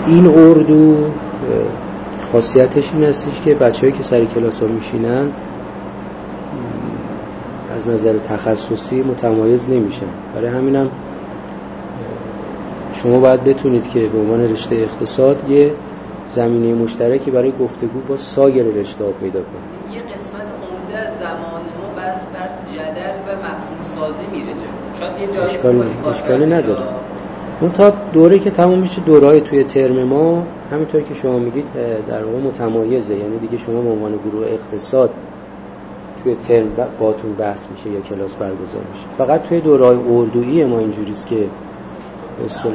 این اردو خاصیتش این هستش که بچه‌هایی که سر کلاس ها میشینن از نظر تخصصی متمایز نمیشن. برای همینم شما باید بتونید که به عنوان رشته اقتصاد یه زمینه مشترکی برای گفتگو با سایر رشته‌ها پیدا کنید. یه قسمت عمده از زمان ما بر جدل و مفهوم سازی میره. شاید یه جایی اشکالی نداره. اون تا دوره که تموم میشه دوره‌های توی ترم ما همینطور که شما میگید در واقع متمایزه، یعنی دیگه شما به عنوان گروه اقتصاد توی ترم باتون بحث میشه یا کلاس برگزار میشه. فقط توی دوره‌های اردویی ما اینجوریست که اصطلاح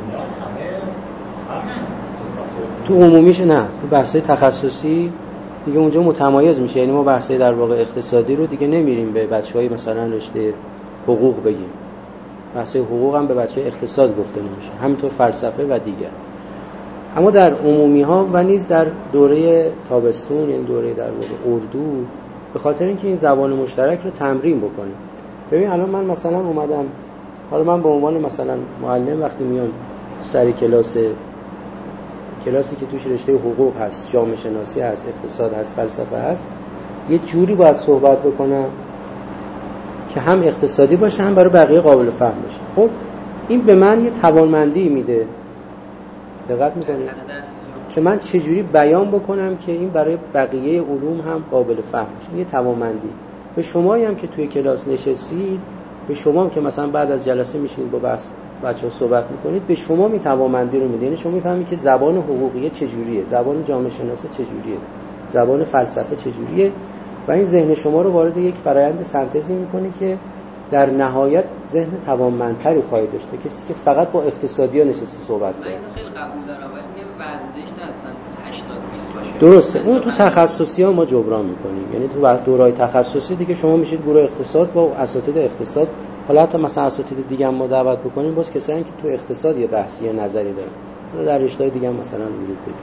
تو عمومیش نه، تو بحث‌های تخصصی دیگه اونجا متمایز میشه، یعنی ما بحث‌های در واقع اقتصادی رو دیگه نمیریم به بچه‌های مثلا رشته حقوق بگیم، بحث‌های حقوق هم به بچه‌های اقتصاد گفته نمیشه، همینطور فلسفه و دیگر. اما در عمومی‌ها و نیز در دوره تابستون، یعنی دوره در واقع اردو، به خاطر اینکه این زبان مشترک رو تمرین بکنیم. ببین الان من مثلا اومدم، حالا من به عنوان مثلا معلم وقتی میام سر کلاسی که توش رشته حقوق هست، جامعه شناسی هست، اقتصاد هست، فلسفه هست، یه جوری باید صحبت بکنم که هم اقتصادی باشه هم برای بقیه قابل فهم باشه. خب این به من یه توانمندی میده، دقت میکنید، که من چجوری بیان بکنم که این برای بقیه علوم هم قابل فهم باشه. یه توانمندی. به شمایی هم که توی کلاس نشستید، به شما هم که مثلا بعد از جلسه میشینید با بچه‌ها صحبت میکنید، به شما می توانمندی رو میده. یعنی شما میفهمید که زبان حقوقی چجوریه، زبان جامعه شناسی چجوریه، زبان فلسفه چجوریه، و این ذهن شما رو وارد یک فرآیند سنتزی میکنه که در نهایت ذهن توانمندتری خواهید داشته. کسی که فقط با اقتصادی‌ها نشسته صحبت کنه. من خیلی قبول دارم، ولی یه وزنش نه مثلا 80-20 باشه. درسته، اون تو تخصصی‌ها ما جبران میکنیم. یعنی تو دوره‌های تخصصی دیگه شما میشید گروه اقتصاد با اساتید اقتصاد. حالا حتی مثلا اساتید دیگه هم ما دعوت بکنیم، باز کسایی که تو اقتصاد یه بحثی یا نظری دارن، در رشته‌های دیگه هم مثلا وجود داره.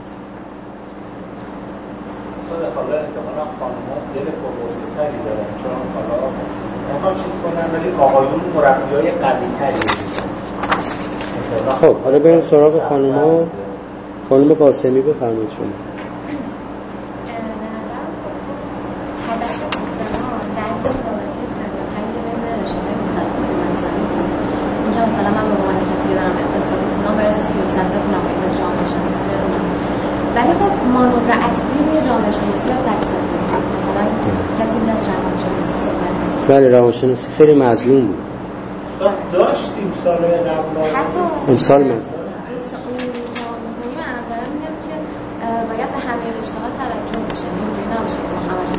حالا احتمالاً خانم‌ها دل پرقصه‌تری دارن، چون حالا میخوام چیز کنم، ولی آقایون مربیای قوی‌تری. خب حالا بریم سراغ خانم‌ها. خانم قاسمی بفرمایید شما. مثلا من به عنوان کسی دارم اقتصاد می‌خونم باید سیاست بخونم، باید جامعه شناسی بدونم، ولی خب مانور اصلی روی جامعه شناسی یا فلسفه. مثلا کسی اینجا از روانشناسی صحبت می‌کنه. بله روانشناسی خیلی مظلوم بود. داشتیم سال‌های قبل. حتی امسال مثلا باید به همه رشته‌ها توجه بشه، اینجوری نباشه که ما همش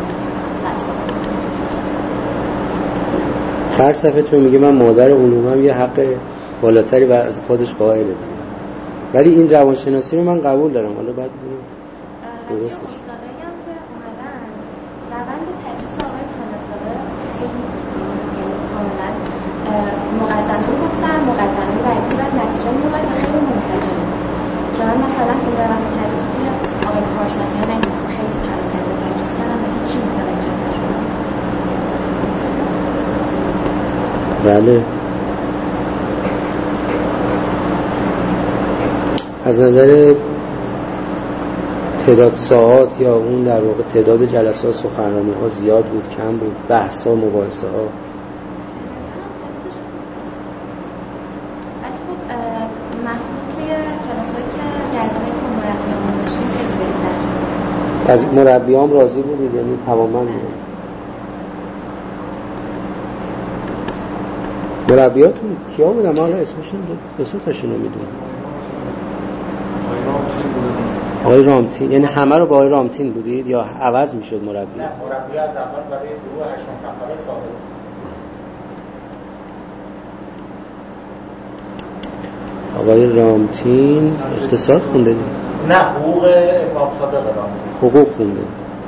فلسفه تو میگه من مادر علومم، یه حق بالاتری بر از خودش قائله، ولی این روانشناسی رو من قبول دارم. حالا بعد ببینیم درستش. استادایی هم که اومدن روند تدریس آقای خالق‌زاده خیلی یعنی کاملا مقدمه گفتن، مقدمه بعدی بعد نتیجه میومد و خیلی منسجم، که من مثلا این روند تدریس توی آقای پارسانیان ندیدم، خیلی پراکنده تدریس کردن و هیچی متوجه نشدم. بله از نظر تعداد ساعات یا اون در واقع تعداد جلسات سخنرانی ها زیاد بود، کم بود، بحث ها، مباحثه ها. ولی خب مفهوم توی کلاسایی که گردهایی که با مربیامون داشتیم خیلی بهتر. از مربیام راضی بودید؟ یعنی تماما مربیاتون کیا بودن؟ ما حالا اسمشون دو سه تاشون رو میدونم. آقای رامتین. یعنی همه رو با آقای رامتین بودید یا عوض میشد مربی؟ نه، مربی از اول برای گروه 8 نفره ثابت. آقای رامتین اقتصاد خونده دید؟ نه، حقوق امام صادق رامتین. حقوق خونده.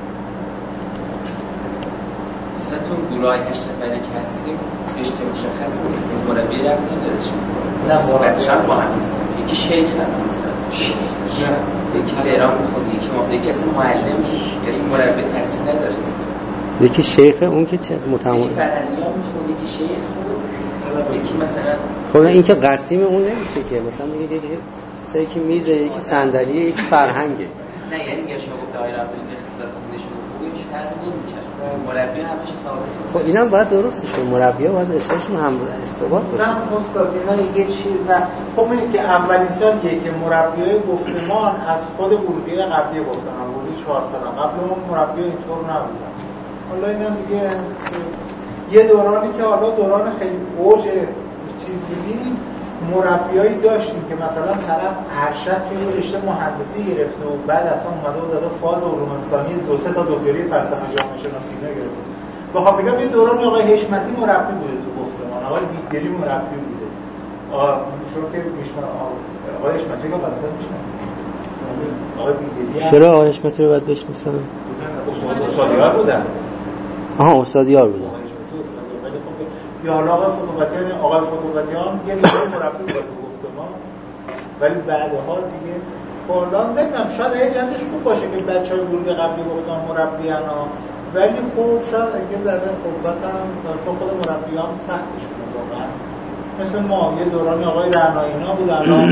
ستون گروه 8 نفره که هستیم رشته مشخصی نیست، مربی رفتیم دارشیم. نه بچه‌ها با هم نیستیم. یکی شیخ هم مثلا یکی تهران میخواد، یکی مثلا یکی اصلا معلم، اسم مربی تاثیر نداشت. یکی شیخ، اون که متعامل، یکی فرهنگی میشد، یکی شیخ بود، یکی مثلا خب این که قسیم اون نمیشه که مثلا میگه مثلا یکی میزه، یکی صندلیه، یکی فرهنگه. نه یعنی دیگه شما گفت آقای رفتون اقتصاد خوندشون خوبه هیچ فرقی نمی‌کنه. مربی همش ثابته. خب اینم باید درست شه. مربی‌ها باید اشتاشون هم ارتباط باشه. نه استاد اینا یه چیز نه. خب این که اولین سالیه که مربیای گفتمان از خود ورودی قبلی گفتن. ورودی 4 سال قبل اون مربیای اینطور نبودن. حالا اینا دیگه یه دورانی که حالا دوران خیلی اوج چیز دیدیم مربیایی داشتیم که مثلا طرف ارشد توی رشته مهندسی گرفته و بعد اصلا اومده و زده فاز علوم انسانی 2-3 تا دکتری فلسفه جامعه شناسی گرفته. بخوام بگم یه دوران آقای حشمتی مربی بوده تو گفتمان، آقای بیگدلی مربی بوده. چون که آقای حشمتی رو غلطا میشناسید. آقای بیگدلی چرا آقای حشمتی رو باید بشناسن؟ استادیار بودن. آها استادیار بودن. یا آقای فتوحاتیان یه دوره مربی بود تو گفتمان، ولی بعدها دیگه کلا نمیدونم شاید ایجنتش خوب باشه که بچهای ورودی قبلی گفتن مربیانا، ولی خب شاید اگه ذره قوتم چون خود مربیان سختشونه واقعا. مثل ما یه دورانی آقای رعنایینا بود الان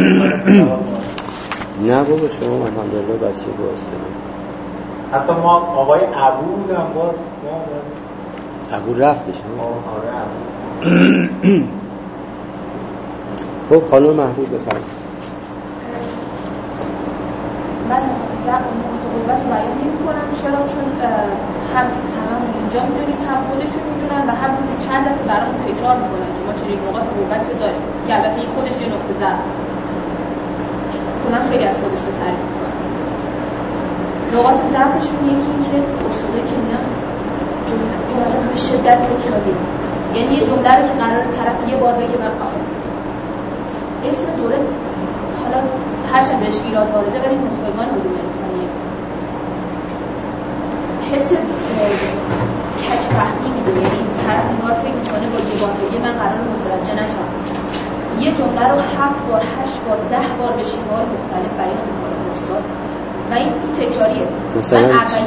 نه بابا شما الحمدلله بچه باسته. حتی ما آقای ابو بودم باز ابو رفتش. آره ابو. خب خانم محبوب بفرمایید. من نقاط قوت رو بیان نمی‌کنم چرا چون هم اینجا می‌دونید هم خودشون می‌دونن و هم روزی چند دفعه برامون تکرار می‌کنن که ما چنین نقاط قوت رو داریم که البته این خودش یه نقطه ضعف. اونم خیلی از خودشون تعریف می‌کنن. نقاط ضعفشون یکی که اصولی که میان جمله به شدت تکراری، یعنی یه جمله رو که قرار طرف یه بار بگه من آخه اسم دوره حالا هرچند بهش ایراد وارده ولی نخبگان علوم انسانیه حس کج فهمی میده، یعنی طرف انگار فکر میکنه با یه بار بگه من قرار متوجه نشم. یه جمله رو 7 بار 8 بار 10 بار به شیوه‌های مختلف بیان میکنه استاد و این تکراریه. مثلا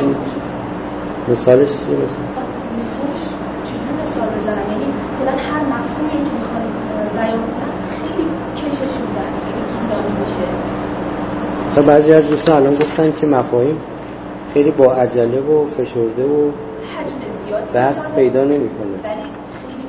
مثالش چیه؟ مثالش چجوری مثال بزنم؟ یعنی کلا هر مفهومی که میخوان بیان کنن خیلی کشش میدن، خیلی طولانی میشه. خب بعضی از دوستان الان گفتن که مفاهیم خیلی با عجله و فشرده و حجم زیادی دست پیدا نمیکنه. ولی خیلی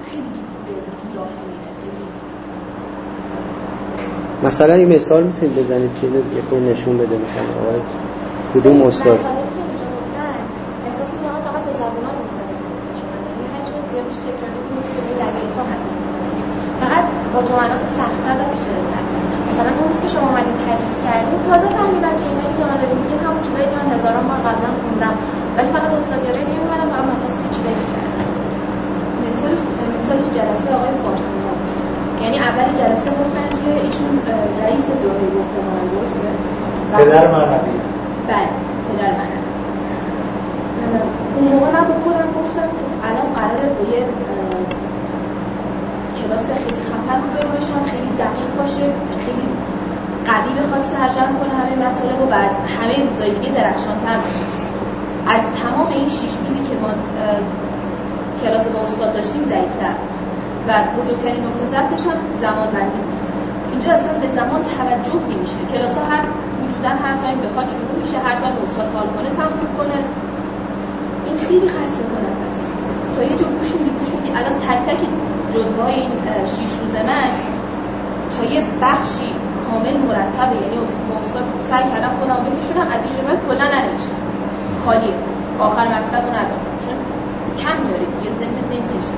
مثلا این مثال میتونید بزنید که یه کوی نشون بده مثلا آقای کدوم استاد احساس می‌کنم فقط به زبان‌ها مختلف یعنی حجم زیادش تکراری میشه که در دبیرستان حتی فقط با جملات سخت‌تر و پیچیده‌تر. مثلا اون روز که شما اومدین تدریس کردین تازه فهمیدم که اینایی که شما دارین میگین همون چیزایی که من هزاران بار قبلا خوندم ولی فقط استادیاری نمی‌اومدم فقط مبحث پیچیده کردم. مثالش جلسه آقای پارسانیان، یعنی اول جلسه گفتن که ایشون رئیس دوره گفتمان درسته؟ پدر معنوی. بله پدر معنوی. اون موقع من با خودم گفتم الان قراره به یه کلاس خیلی خفن رو باشم، خیلی دقیق باشه، خیلی قوی بخواد سرجم کنه همه مطالب و از همه روزای دیگه درخشان‌تر باشه. از تمام این 6 روزی که ما کلاس با استاد داشتیم ضعیف‌تر و بزرگترین نقطه ضعفش هم زمان بندی بود. اینجا اصلا به زمان توجه نمیشه. کلاس‌ها حدوداً هر تایم بخواد شروع میشه، هر تایم استاد حال کنه تموم کنه. این خیلی خسته کننده است. تا یه جا گوش میدی الان تک تک جزوه‌های این 6 روز من تا یه بخشی کامل مرتبه، یعنی استاد سعی کردم خودم بکشونم از این جمله کلا ننوشتم. خالیه. آخر مطلب رو ندارم. چون کم میاری یه ذهنت نمی‌کشه.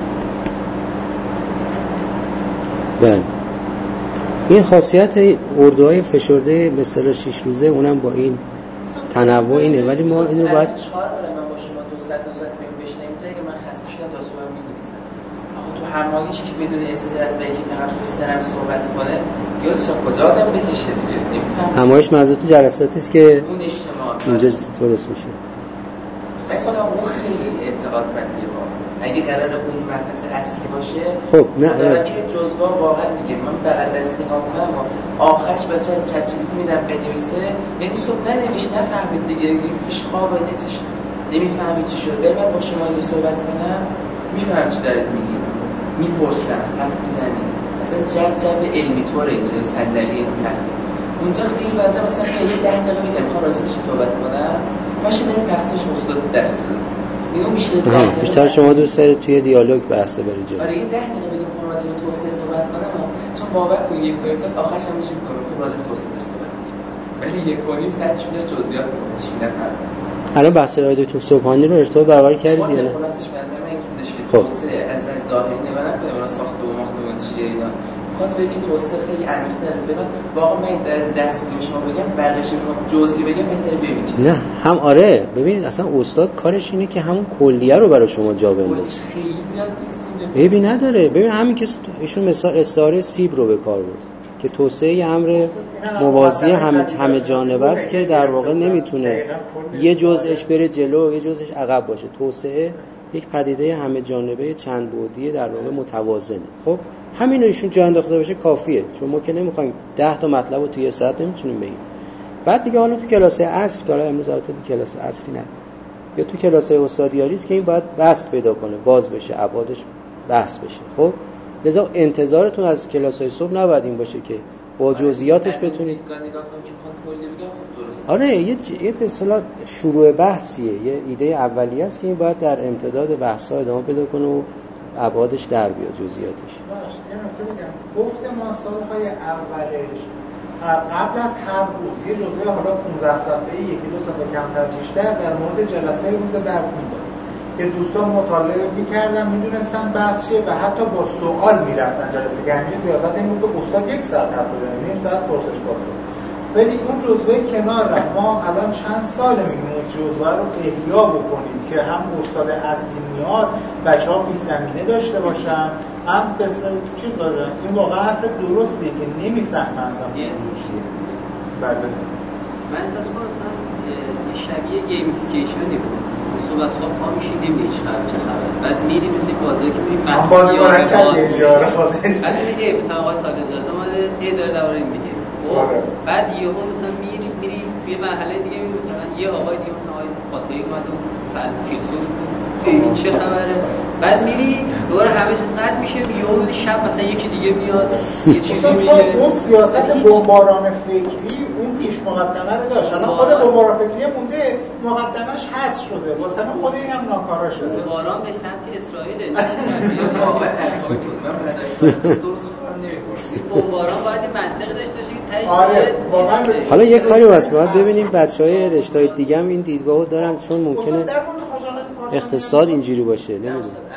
بله. این خاصیت اردوهای فشرده به اصطلاح 6 روزه اونم با این تنوع اینه، ولی ما اینو باید 4 بار من با شما 200 بشنیم تا که من خسته شدم تا صبح می‌نویسم. آخه تو همایش که بدون استراحت و یکی فقط مسترم صحبت کنه دیگه چه کجا آدم بکشه دیگه نمی‌فهمم. همایش منظورت جلساتی است که اون اجتماع اینجا درست میشه. مثلا اون خیلی انتقاد پذیر بود. اگه قرار اون مبحث اصلی باشه خب نه که جزوا واقعا دیگه من بغل دست نگاه کنم و آخرش بس از چت جی پی تی میدم بنویسه، یعنی صبح ننویش نفهمید دیگه، نصفش خوابه نصفش نمیفهمید چی شد. ولی من با شما اگه صحبت کنم میفهمم چی دارید میگی، میپرسم حرف میزنیم، مثلا جو علمی طور اینجا صندلی تخت اونجا خیلی بعضا مثلا خیلی 10 دقیقه میگم میخوام راجع بهش صحبت کنم باشه بریم تخصصش استاد درس بده اینو میشه بیشتر شما دوست دارید توی دیالوگ بحث برید جلو. آره یه 10 دقیقه بگیم میخوام راجع به توسعه صحبت کنم چون باور کنید یک کورس آخرش هم میشه میگم خب راجع به توسعه صحبت کنیم ولی یک کنیم سطحش میشه جزئیات میگه چی نه الان بحث رادیو صبحانی رو ارتباط برقرار کردید یا نه؟ خلاصش به نظر من این که توسعه از ظاهری نگاه نکنیم اونا ساخته و ماخته چیه اینا خاص به اینکه توسعه خیلی عمیق‌تره فلان واقعا من در درس که شما بگم بقیه‌اش رو جزئی بگم بهتره بیاین نه هم آره ببین اصلا استاد کارش اینه که همون کلیه رو برای شما جا بندازه خیلی زیاد نیست ببین نداره ببین همین که ایشون مثال استعاره سیب رو به کار برد که توسعه یه امر موازی همه جانبه است که در واقع نمیتونه یه جزءش بره جلو یه جزءش عقب باشه توسعه یک پدیده همه جانبه چند بعدی در واقع متوازنه خب همین ایشون جا انداخته باشه کافیه چون ما که نمیخوایم 10 تا مطلب رو توی ساعت نمیتونیم بگیم بعد دیگه حالا تو کلاس اصل که امروز البته تو کلاس اصلی نه یا تو کلاس استادیاری است که این باید بسط پیدا کنه باز بشه ابعادش بحث بشه خب لذا انتظارتون از کلاس‌های صبح نباید این باشه که با جزئیاتش بتونید آره یه به اصطلاح شروع بحثیه یه ایده اولیه است که این باید در امتداد بحث‌ها ادامه پیدا کنه و ابعادش در بیاد جزئیاتش باشه یه نکته بگم گفت ما سال‌های اولش قبل از هر روز یه جزء حالا 15 صفحه‌ای یکی دو صفحه کمتر بیشتر در مورد جلسه روز بعد می‌داد که دوستان مطالعه می‌کردن می‌دونستن بحث چیه و حتی با سوال می‌رفتن جلسه که همین سیاست این بود که استاد 1 ساعت حرف بزنه نیم ساعت پرسش پاسخ ولی اون جزوه کنار رفت ما الان چند سال میگیم اون جزوه رو احیا بکنید که هم استاد اصلی میاد بچه‌ها بی زمینه داشته باشن هم بسیار چی داره این واقعا حرف درستیه که نمیفهمن اصلا چیه بله من احساس می‌کنم مثلا شبیه گیمفیکیشنی بود صبح از خواب پا میشی نمی‌دونی چه خبره بعد میری مثل بازی که میری بازی اجاره خودش بعد دیگه مثلا آقای طالب زاده اومده اداره دوره این میگه بعد یهو مثلا میری توی مرحله دیگه میری مثلا یه آقای دیگه مثلا آقای فاطمی اومده بود فیلسوف این چه خبره بعد میری دوباره همه چیز قطع میشه یهو شب مثلا یکی دیگه میاد یه چیزی میگه اون سیاست بمباران فکری اون پیش مقدمه رو داشت الان خود بمباران فکری مونده مقدمش حذف شده واسه خود اینم ناکارا شده بمباران به سمت اسرائیل نه بمباران باید منطق داشته باشه که حالا یه کاری واسه باید ببینیم بچهای رشته‌های دیگه هم این دیدگاهو دارن چون ممکنه اقتصاد اینجوری باشه نمیدونم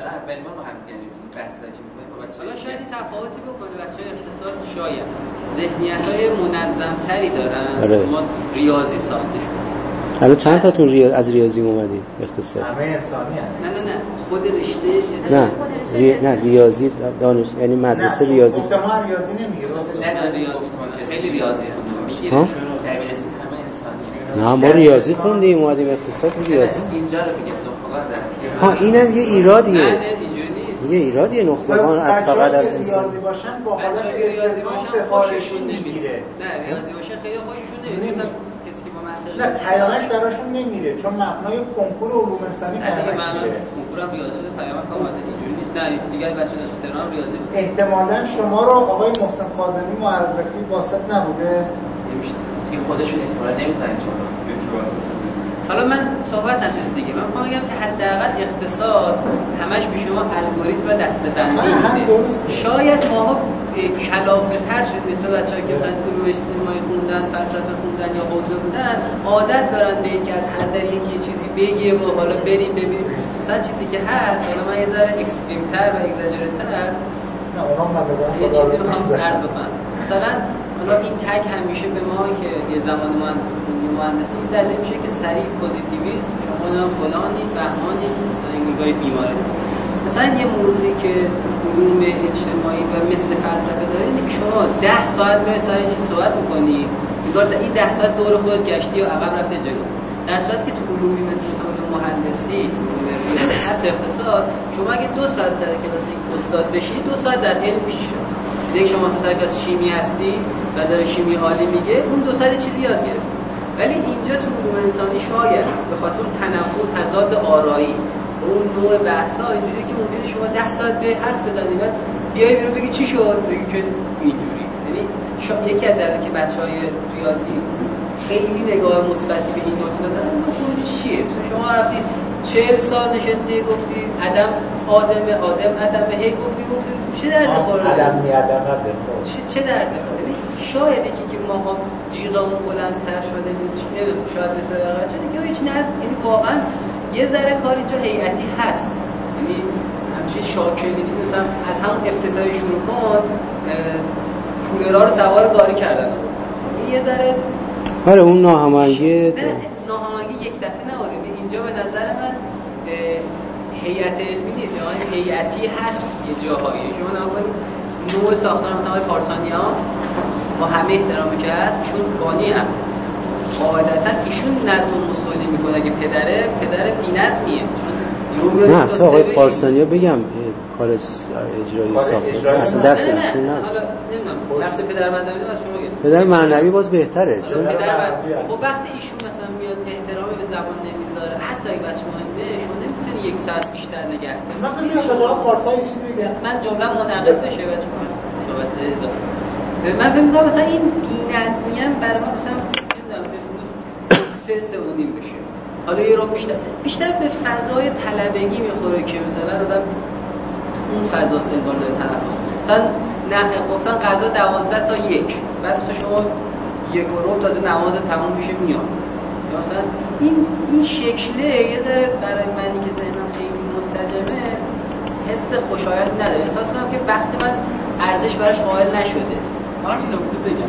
حالا شاید تفاوتی بکنه بچه‌های اقتصاد شاید ذهنیت‌های منظم‌تری دارن ما ریاضی ساخته شده حالا چند تاتون از ریاضی اومدید اقتصاد همه انسانی نه خود رشته نه ریاضی دانش یعنی مدرسه ریاضی گفتمان ریاضی نمیگه خیلی ریاضی ها دبیرستان همه انسانیه نه ما ریاضی خوندیم اومدیم اقتصاد ریاضی اینجا رو میگم نخبگان ها اینم یه ایرادیه نه اینجوری نیست یه ایرادیه نخبگان از فقط از انسان ریاضی باشن با حالت ریاضی باشن سفارشی نمیگیره نه ریاضی باشن خیلی خوششون نمیاد مثلا کسی که با منطق نه پیامش براشون نمیره چون مبنای کنکور علوم انسانی نمیره کنکور هم ریاضی بوده پیامک اومده اینجوری نیست نه دیگه بچه‌ها از تهران ریاضی بود احتمالاً شما رو آقای محسن کاظمی معرفی واسط نبوده نمیشه دیگه خودشون احتمالاً نمی‌دونن چون یکی واسط حالا من صحبت نمی‌کنم دیگه من می‌خوام بگم که حداقل اقتصاد همش به شما الگوریتم و دسته‌بندی میده شاید ماها کلافه‌تر شد مثل بچه‌ها که مثلا علوم اجتماعی خوندن فلسفه خوندن یا حوزه بودن عادت دارن به اینکه از هر در یکی چیزی بگه و حالا بریم ببینیم مثلا چیزی که هست حالا من یه ذره اکستریم‌تر و اگزاجرتر یه چیزی می‌خوام عرض کنم مثلا حالا این تگ همیشه به ما که یه زمان مهندسی زده میشه که سریع پوزیتیویسم شما فلانی بهمانی مثلا انگار بیماری مثلا یه موضوعی که علوم اجتماعی و مثل فلسفه داره اینه که شما 10 ساعت به سر چیز صحبت می‌کنی انگار این 10 ساعت دور خودت گشتی و عقب رفته جلو در صورتی که تو علومی مثل مهندسی حتی اقتصاد شما اگه 2 ساعت سر کلاس استاد بشی 2 ساعت در علم پیش رو دیگه شما مثلا کلاس شیمی هستی و داره شیمی عالی میگه اون 2 ساعت چیزی یاد گرفت ولی اینجا تو علوم انسانی شاید به خاطر تنوع تضاد آرایی اون نوع بحث‌ها اینجوریه که ممکنه شما 10 ساعت به حرف بزنید بعد بیای بیرون بگی چی شد بگی که اینجوری یعنی یکی از دلایلی که بچهای ریاضی خیلی نگاه مثبتی به این نکته دارن اون چیه؟ شما رفتید 40 سال نشستی گفتید عدم عدم هی گفتی چه درد خورده؟ چه درد خورده؟ یعنی شاید که ماها جیغمون بلندتر شده نیست شاید مثل واقعا شده که هیچ نظم، یعنی واقعا یه ذره کار اینجا هیئتی هست، یعنی همچین شاکلیتی مثلا از همون افتتاحی شروع کن کولرها رو سوار گاری کردن یه ذره آره اون ناهماهنگی یک دفعه نبوده. اینجا به نظر من هیئت علمی نیست، یعنی هیئتی هست یه جاهایی. شما نگاه کنید نوع ساختار مثلا پارسانیان با همه احترامی که هست ایشون بانی هم قاعدتا ایشون نظم مستولی میکنه. اگه پدر بی‌نظمیه چون نه تا آقای پارسانیا بگم کار اجرایی ساخته اصلا دست ایشون نه. حالا نمیدونم نفس پدر معنوی از شما گرفت، پدر معنوی باز بهتره چون خب وقتی ایشون مثلا میاد احترامی به زبان نمیذاره حتی اگه بس مهمه شما نمیتونی یک ساعت بیشتر نگه داری. من خیلی شما پارسایی چیزی بگم من جمله منعقد بشه بعد صحبت اضافه. من فکر می‌کنم مثلا این بی‌نظمی هم برای ما مثلا نمیدونم 3.5 بشه. حالا یه رو بیشتر به فضای طلبگی میخوره که مثلا آدم اون فضا سنگار داره تنفس. مثلا نه گفتن قضا 12 تا 1 بعد مثلا شما 1:15 تازه نماز تموم میشه میاد. یا مثلا این شکله یه ذره برای منی که ذهنم خیلی منسجمه حس خوشایند نداره. احساس کنم که وقت من ارزش براش قائل نشده. حالا این نکته بگم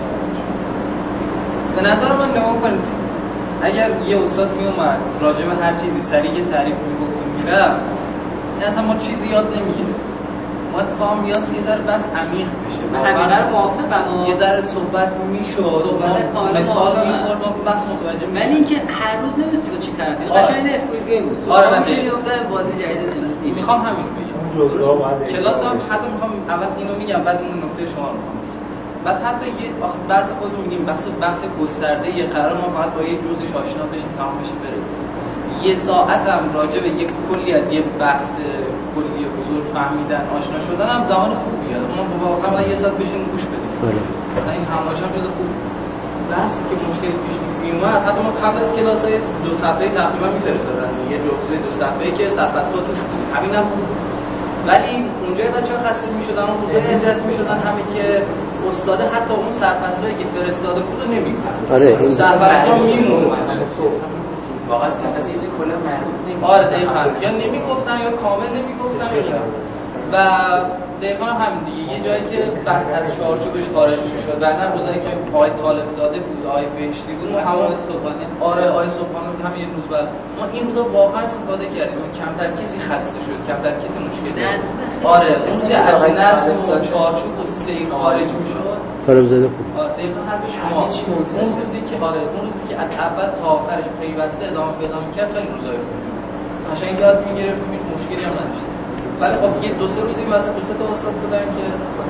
به نظر من نگاه کن اگر یه استاد میومد راجع به هر چیزی سریع یه تعریف میگفت و میرفت اصلا ما چیزی یاد نمیگرفتیم. ما اتفاقا میاس یه ذره بس عمیق بشه. واقعا موافقم. یه ذره صحبت میشد. صحبت کاملا مثال میخورد ما بس متوجه میشد. ولی اینکه هر روز نمی‌دونی با چی طرف کنی. قشنگ این اسکوئید گیم بود. آره من گفتم بازی جدید امروز میخوام همین بگم. کلاس هم حتی میخوام اول اینو میگم بعد اون نکته شما رو میگم. بعد حتی یه بحث خودمون میگیم بحث گسترده یه قرار ما فقط با یه جزئیش آشنا بشیم تمام بشه بره. یه ساعت هم راجع به یه کلی از یه بحث کلی بزرگ فهمیدن آشنا شدن هم زمان خوبیه. ما واقعا یه ساعت بشیم گوش بدیم. مثلا این همراهی هم جز خوب بحثی که مشکلی پیش میومد حتی ما قبل از کلاسای 2 صفحه‌ای تقریبا میفرستادن یه جزء 2 صفحه‌ای که سرفصل‌ها توش بود. همینم خوب. ولی اونجای بچه‌ها خسته می‌شدن اون روزا اذیت می‌شدن همین که استاد حتی اون سرفصلایی که فرستاده بود نمی‌گفت. آره این سرفصلا میمون واقعا سرفصل یه کلا مربوط نمی‌شه. آره دقیقاً یا نمیگفتن یا کامل نمیگفتن و دقیقاً همین دیگه یه جایی که بس از چارچوبش خارج می‌شد. بعدن روزایی که آقای طالب زاده بود آقای بهشتی بود ما همون صبحانه آره آقای صبحانه بود همین روز بعد ما این روزا واقعا استفاده کردیم کمتر کسی خسته شد کمتر کسی مشکل داشت. آره اون که از نظم و چارچوب و سیر خارج می‌شد طالب زاده خوب دقیقاً حرف شما اون روزی که آره اون روزی که از اول تا آخرش پیوسته ادامه پیدا می‌کرد خیلی روزای خوبی قشنگ یاد می‌گرفتیم هیچ مشکلی هم نداشت. ولی خب یه 2-3 روزی مثلا 2-3 تا استاد بودن که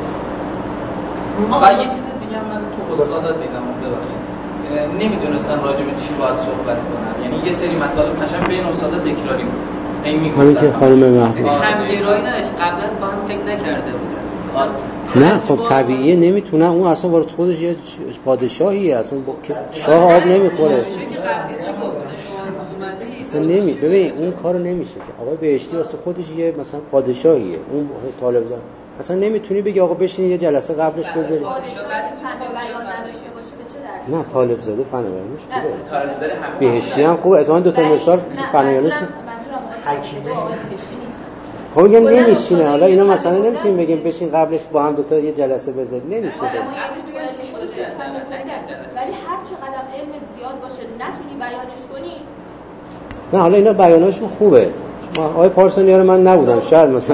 و یه چیز دیگه هم من تو استادا دیدم ببخشید نمیدونستن راجع به چی باید صحبت کنن. یعنی یه سری مطالب قشنگ بین استادا تکراری بود. این میگفتن که خانم محمود همگرایی نداشت قبلا با هم فکر نکرده بودن. نه خب طبیعیه نمیتونه اون اصلا وارد خودش یه پادشاهیه اصلا شاه آب نمیخوره اصلا ببین اون کارو نمیشه که آقای بهشتی اصلا خودش یه مثلا پادشاهیه اون طالب زاده اصلا نمیتونی بگی آقا بشین یه جلسه قبلش بذاری نه طالب زاده فن بیانش خوبه بهشتی هم خوبه اتفاقا 2 تا مثال فن بیانش خب میگن نمیشینه. حالا اینا مثلا نمیتونیم بگیم بشین قبلش با هم 2 تا یه جلسه بذاریم نمیشه. ولی هر چقدر علم زیاد باشه نتونی بیانش کنی. نه حالا اینا بیاناشون خوبه. آقای پارسانیا رو من نبودم شاید مثلا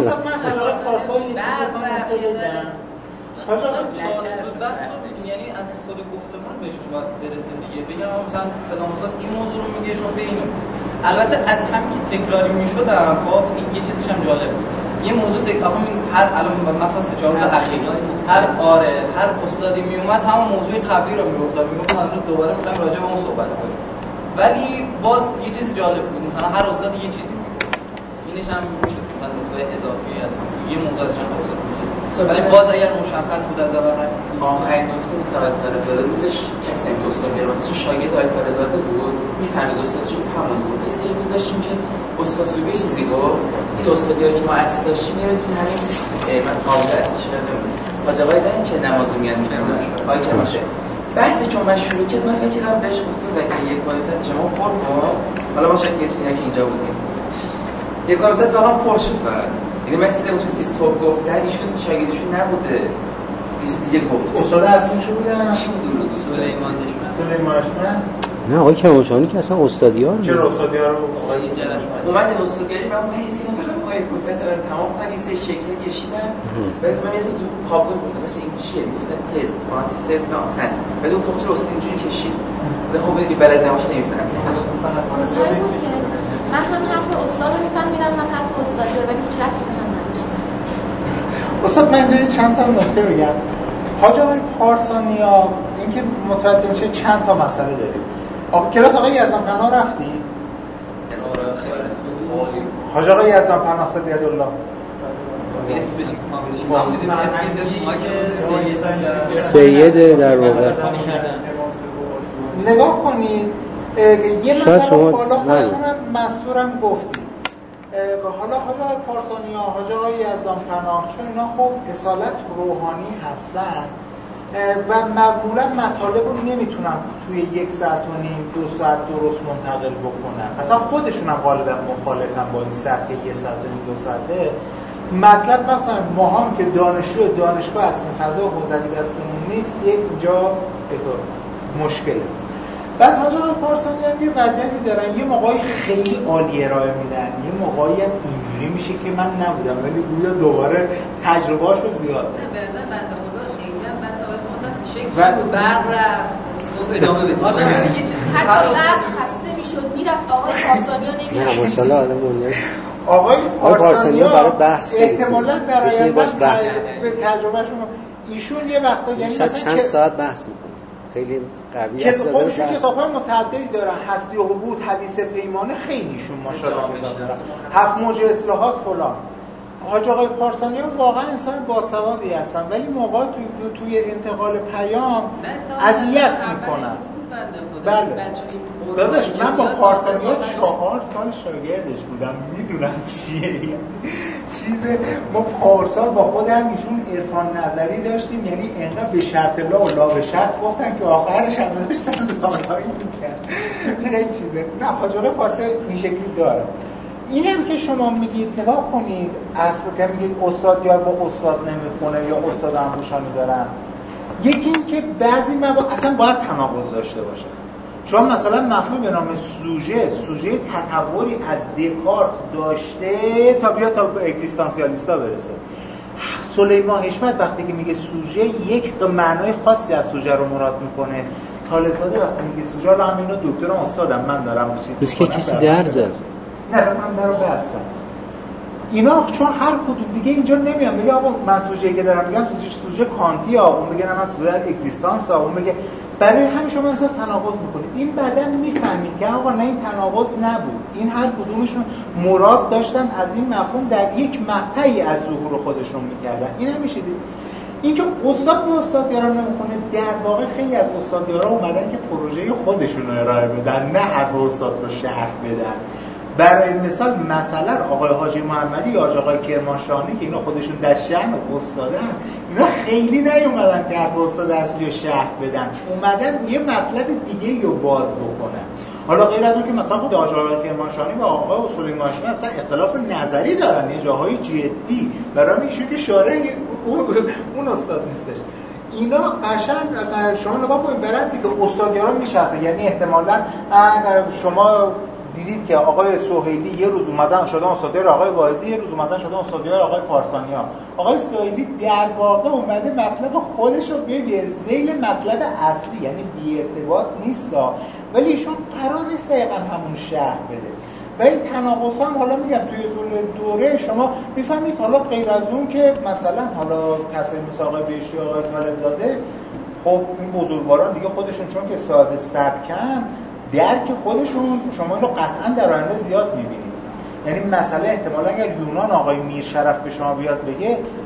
یعنی از خود گفتمان بهشون باید برسه دیگه بگم مثلا فلان استاد این موضوع رو میگه شما ببینید البته از همین که تکراری میشدن خب یه چیزش هم جالب بود یه موضوع آقا هر الان مثلا 3-4 روز اخیر هر استادی میومد همون موضوع قبلی رو میگفت امروز دوباره میخوایم راجع به اون صحبت کنیم ولی باز یه چیز جالب بود مثلا هر استاد یه چیزی میگفت اینش هم میشد مثلا نکته اضافی از یه موضوعش هم استاد میشه ولی باز اگر مشخص بود از اول آخرین نکته مثلا طالب روزش کسی که استاد میرم تو شاگرد طالب بود میفهمید استاد چی همون بود. یه سری روز داشتیم که استاد سوبی چیزی گفت این استادیایی که ما اصلا داشتیم میرسیم همین من قابل هستش حاجبای داریم که نمازو میاد میکنن آی که باشه بحثی چون من شروع کرد من فکر کردم بهش گفتم که یک وایسات شما پر کن حالا ما شکلی که اینجا بودیم یک وایسات واقعا پر شد فقط یعنی مثلا اون چیزی که صبح گفتن ایشون شاگردشون نبوده یه چیز دیگه گفت استاد اصلی کی بودن چی بود اون روز سلیمان دشمن نه آقای کرمانشاهی که اصلا استادیار چرا استادیار رو آقای اومد استادیاری من حس کردم فقط آقای کوزت دارن تمام کنن یه سری شکلی کشیدن بعد من میگفتم تو خوابگاه گفتم مثلا این چیه گفتن تز آنتی سرتا سنت بعد گفتم چرا استاد اینجوری کشید مثلا خب بگید که بلد نباشه نمیفهمم روزایی بود که من هم حرف استاد رو میفهمیدم هم حرف استادی رو ولی هیچ ربطی به هم نداشت. استاد من اینجا چند تا نکته بگم. حاج آقای پارسانیا اینکه متوجه میشه چند تا مسئله داریم. کلاس آقای یزدانپناه رفتی؟ حاج آقای یزدانپناه صدیق‌الله اسمش کاملش نام دیدیم اسمی زد ما که سید در واقع نگاه کنید یه مطلب بالا خودتونم مستورم گفتیم حالا حاج آقای پارسانیا حاج آقای یزدانپناه چون اینا خب اصالت روحانی هستن و معمولا مطالب رو نمیتونن توی 1 ساعت و نیم 2 ساعت درست منتقل بکنن اصلا خودشون هم غالبا مخالفن با این سبک 1 ساعت و نیم 2 ساعته مطلب مثلا ما هم که دانشجو دانشگاه هستیم خدا حوزوی دستمون نیست یک اینجا مشکله بعد حاج آقای پارسانی هم یه وضعیتی دارن یه موقعی خیلی عالی ارائه میدن یه موقعی هم اینجوری میشه که من نبودم ولی گویا دوباره تجربه‌اشو زیاد به نظر بنده خدا خیلی هم بنده مثلا شکل برق رفت ادامه بده حالا یه چیزی حتی برق خسته میشد میرفت آقای پارسانیا نمیرفت نه ماشاءالله آدم مونده آقای پارسانیا برای بحث احتمالاً در آینده باش بحث به تجربهشون ایشون یه وقتا یعنی مثلا چند ساعت بحث میکنه خیلی قوی که است خودشون کتاب‌های متعددی دارن هستی و حبوط حدیث پیمانه خیلیشون ماشاءالله دارن 7 موج اصلاحات فلان حاج آقای پارسانیا واقعا انسان باسوادی هستن ولی موقع توی انتقال پیام اذیت میکنن بله داداش من با پارسانیا 4 سال شاگردش بودم میدونم چیه چیز ما پارسال با خودم ایشون عرفان نظری داشتیم یعنی انقدر به شرط لا و لا به شرط گفتن که آخرش هم داشتن دانایی میکرد این چیزه نه حاج آقای پارسانیا این شکلی داره اینم که شما میگید نگاه کنید اصلا که میگید استاد یا با استاد نمیخونه یا استاد انبوشانی دارن یکی این که بعضی مواد اصلا باید تناقض داشته باشه شما مثلا مفهوم به نام سوژه تطوری از دکارت داشته تا بیا تا اگزیستانسیالیستا برسه سلیمان حشمت وقتی که میگه سوژه یک معنای خاصی از سوژه رو مراد میکنه طالب‌زاده وقتی میگه سوژه الان هم اینا دکتران استادم من دارم چیز که کسی درزه نه من درو بستم اینا چون هر کدوم دیگه اینجا نمیان میگه آقا من سوژه‌ای که دارم میگم سوژه کانتی ها اون میگه نه من سوژه اگزیستانس ها اون میگه برای همین شما احساس تناقض میکنید این بعداً میفهمید که آقا نه این تناقض نبود این هر کدومشون مراد داشتن از این مفهوم در یک مقطعی از ظهور خودشون میکردن این هم میشه دید این که استاد به استادیارا نمیخونه در واقع خیلی از استادیارا اومدن که پروژه خودشون رو ارائه بدن نه هر استاد رو شرح بدن برای مثال مثلا آقای حاجی محمدی یا آقای کرمانشاهی که اینا خودشون در شأن استادن اینا خیلی نیومدن که حرف استاد اصلی رو شرح بدن اومدن یه مطلب دیگه رو باز بکنن حالا غیر از اون که مثلا خود آقای کرمانشاهی و آقای سلیمان حشمت مثلا اختلاف نظری دارن یه جاهای جدی برای ایشون که شارع اون استاد نیستش اینا قشنگ شما نگاه کنید برای که استادیارا میچرخه یعنی احتمالاً شما دیدید که آقای سهیلی یه روز اومدن شدن استادیار آقای واعظی یه روز اومدن شدن استادیار آقای پارسانیا آقای سهیلی در واقع اومده مطلب خودش رو بگه ذیل مطلب اصلی یعنی بی ارتباط نیست ولی ایشون قرار نیست دقیقاً همون شرح بده و این تناقض هم حالا میگم توی دوره شما میفهمید حالا غیر از اون که مثلا حالا کسایی مثل آقای بهشتی آقای طالب‌زاده خب این بزرگواران دیگه خودشون چون که صاحب سبکن درک خودشون شما اینو قطعا در آینده زیاد میبینید یعنی مسئله احتمالا اگر یونان آقای میرشرف به شما بیاد بگه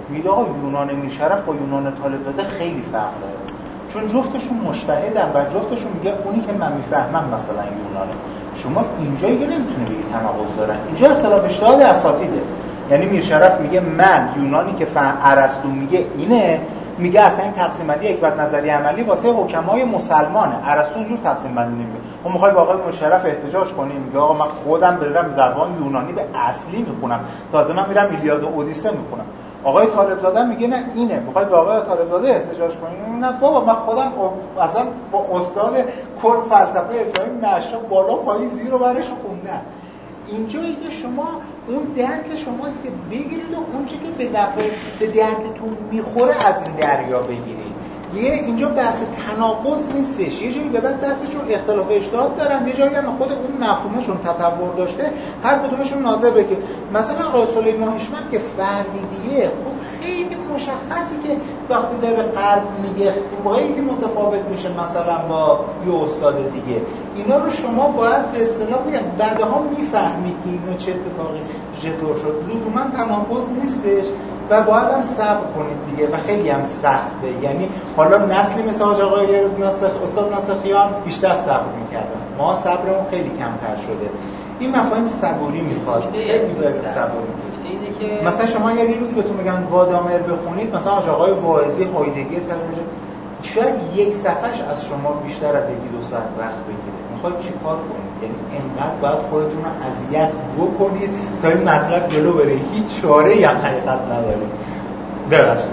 میگه آقا یونان میرشرف با یونان طالب‌زاده خیلی فرق داره، چون جفتشون مجتهدن و جفتشون میگه اونی که من میفهمم مثلا یونانه. شما اینجا دیگه نمیتونه بگی تناقض دارن، اینجا اختلاف اجتهاد اساتیده. یعنی میرشرف میگه من یونانی که ارسطو میگه اینه، میگه اصلا این تقسیم بندی حکمت نظری عملی واسه حکمای مسلمانه، ارسطو اینجور تقسیم بندی نمیگه. خب میخوای با آقای مشرف احتجاج کنی، میگه آقا من خودم برم زبان یونانی به اصلی میخونم، تازه من میرم ایلیاد و اودیسه میخونم. آقای طالب‌زاده میگه نه اینه. میخوای با آقای طالب‌زاده احتجاج کنی؟ نه بابا من خودم اصلا با استاد کل فلسفه اسلامی مشا بالا پایی زیر و برش خوندم. اینجا دیگه شما اون درک شماست که بگیرید و اون چه که به دردتون میخوره از این دریا بگیرید. اینجا بحث تناقض نیستش، یه جایی به بعد بحثشون اختلاف اجتهاد دارن، یه جایی هم خود اون مفهومشون تطور داشته، هر کدومشون ناظر به که مثلا آقای سلیمان حشمت که فردی دیگه خب خیلی مشخصی که وقتی داره قلب میگه خیلی متفاوت میشه مثلا با یه استاد دیگه. اینا رو شما باید به اصطلاح بگم بعدها میفهمید که اینو چه اتفاقی چطور شد. لزوما تناقض نیستش و باید هم صبر کنید دیگه و خیلی هم سخته. یعنی حالا نسلی مثل آقای استاد نسخیان بیشتر صبر میکردن، ما صبرمون خیلی کمتر شده. این مفاهیم صبوری میخواد، خیلی باید صبوری. مثلا شما یه روز بهتون میگن وادامر بخونید، مثلا آقای واعظی هایدگر ترجمه شاید یک صفحش از شما بیشتر از 1-2 ساعت وقت بگیره. میخواید چی کار کنید؟ یعنی انقدر باید خودتون رو اذیت بکنید تا این مطلب جلو بره، هیچ چاره‌ای هم حقیقت ندارید. ببخشید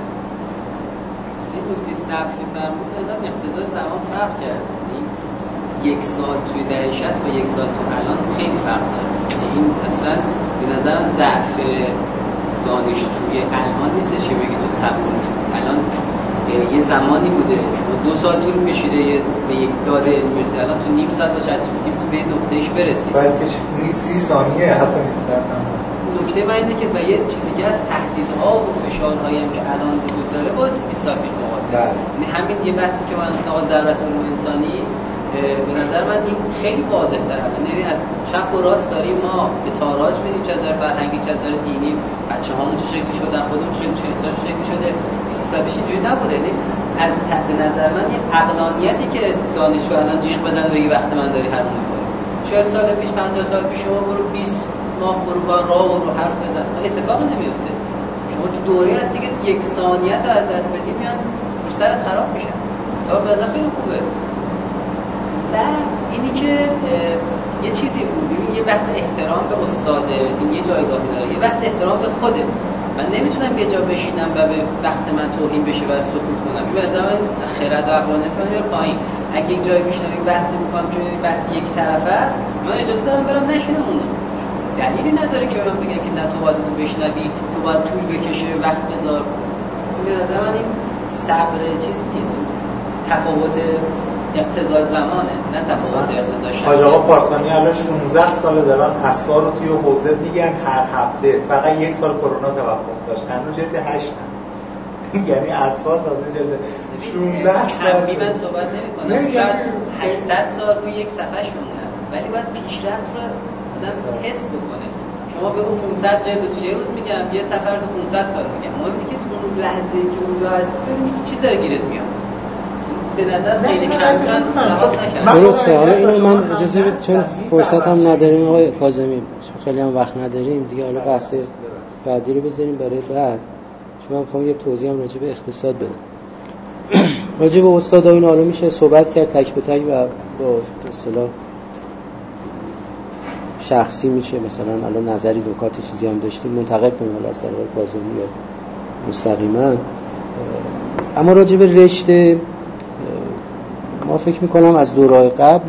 این نکته صبر که فرمود نظرم اقتضای زمان فرق کرد. یک سال توی دهه 60 با یک سال تو الان خیلی فرق داره. این اصلا به نظرم ضعف دانشجوی الان نیستش که بگید تو صبر نیست. الان یه زمانی بوده شما 2 سال طول کشیده به یک داده میرسی، الان تو نیم ساعت با چت جی پی تی به نقطهش برسی، بلکه 30 ثانیه حتی نیم ساعت هم. نکته من اینه که به یه چیزی که از تهدیدها و فشارهایی هم که الان وجود داره باز 20 سال پیش مواجه. یعنی همین یه بحثی که من آقا ضرورت علوم انسانی به نظر من این خیلی واضح تره. یعنی از چپ و راست داریم ما به تاراج میدیم، چه از نظر فرهنگی چه از نظر دینی، بچه‌هامون چه شکلی شدن، خودمون چه شکلی شده. 20 سال پیش اینجوری نبوده. یعنی از به نظر من یه عقلانیتی که دانشجو الان جیغ بزنه بگه وقت من داری حرام می‌کنی. 40 سال پیش 50 سال پیش شما برو 20 ماه برو با راه و حرف بزن، اتفاقی نمیفته. شما تو دوره هستی که یک ثانیت از دست بدی میان رو سرت خراب میشن. تا به نظر خیلی خوبه. و اینی که یه چیزی بود، یه بحث احترام به استاده، این یه جایگاهی داره، یه بحث احترام به خوده. من نمیتونم یه جا بشینم و به وقت من توهین بشه و سکوت کنم. این از من خرد و عقلانیت من میاد پایین. اگه یک جایی بشینم یک بحثی میکنم که بحث یک طرفه است، من اجازه دارم برام نشینم اونو. دلیلی نداره که من بگم که نه تو باید اون بشنوی، تو باید طول بکشه، وقت بذار. به نظر من این صبر چیز نیست، تفاوت اقتضای زمانه، نه تفاوت اقتضای شخصیت. حاج آقا پارسانی الان 16 سال دارن اسوار رو توی حوزه میگن هر هفته، فقط 1 سال کرونا توقف داشت، هنوز جلد 8 یعنی اسوار تازه جلد 16 سال. من صحبت نمی‌کنم، شاید 800 سال روی یک صفحه‌اش بمونه، ولی باید پیشرفت رو آدم حس بکنه. شما بگو 500 جلد تو یه روز میگم، یه سفر تو 500 سال میگم. مهمه که تو اون لحظه‌ای که اونجا هستی ببینی که چیز داره گیرت میاد. به نظر خیلی کمتر درسته. حالا اینو من اجازه بدید چون فرصت هم نداریم آقای کاظمی، خیلی هم وقت نداریم دیگه، حالا بحث بعدی رو بذاریم برای بعد. چون من می‌خوام یه توضیح هم راجع به اقتصاد بدم. راجع به استادا این حالا میشه صحبت کرد تک به تک و با اصطلاح شخصی میشه، مثلا الان نظری نکات چیزی هم داشتیم منتقد کنیم حالا از طرف کاظمی یا مستقیما. اما راجع به رشته ما فکر میکنم از دورهای قبل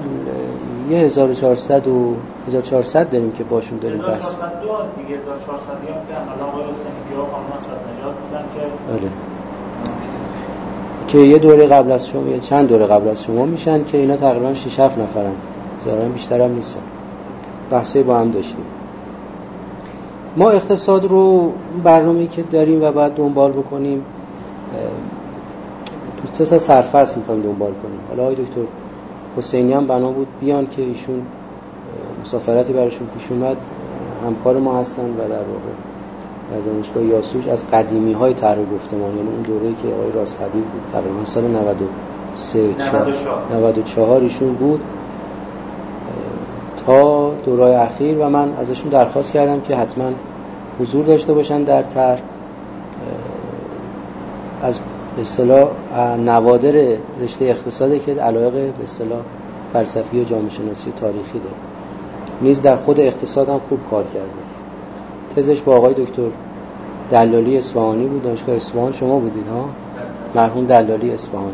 1400 داریم که باشون داریم بحث. 1402 دیگه 1400 هم که حالا آقای حسینی ها خانم اسدنژاد بودن که آره که یه دوره قبل از شما، چند دوره قبل از شما میشن که اینا تقریبا 6-7 نفرن، ظاهرا بیشتر هم نیستن. بحثی با هم داشتیم. ما اقتصاد رو برنامه‌ای که داریم و باید دنبال بکنیم تو 3 سرفصل می‌خوایم دنبال کنیم. حالا آقای دکتر حسینی هم بنا بود بیان که ایشون مسافرتی براشون پیش اومد، همکار ما هستن و در واقع در دانشگاه یاسوج از قدیمی‌های طرح گفتمان، یعنی اون دوره‌ای که آقای رازقدیر بود تقریبا سال 94 ایشون بود تا دوره‌های اخیر و من ازشون درخواست کردم که حتما حضور داشته باشن در طرح. از به اصطلاح نوادر رشته اقتصادی که علاقه به اصطلاح فلسفی و جامعه شناسی و تاریخی داره، نیز در خود اقتصاد هم خوب کار کرده. تزش با آقای دکتر دلالی اصفهانی بود، دانشگاه اصفهان شما بودید ها، مرحوم دلالی اصفهانی.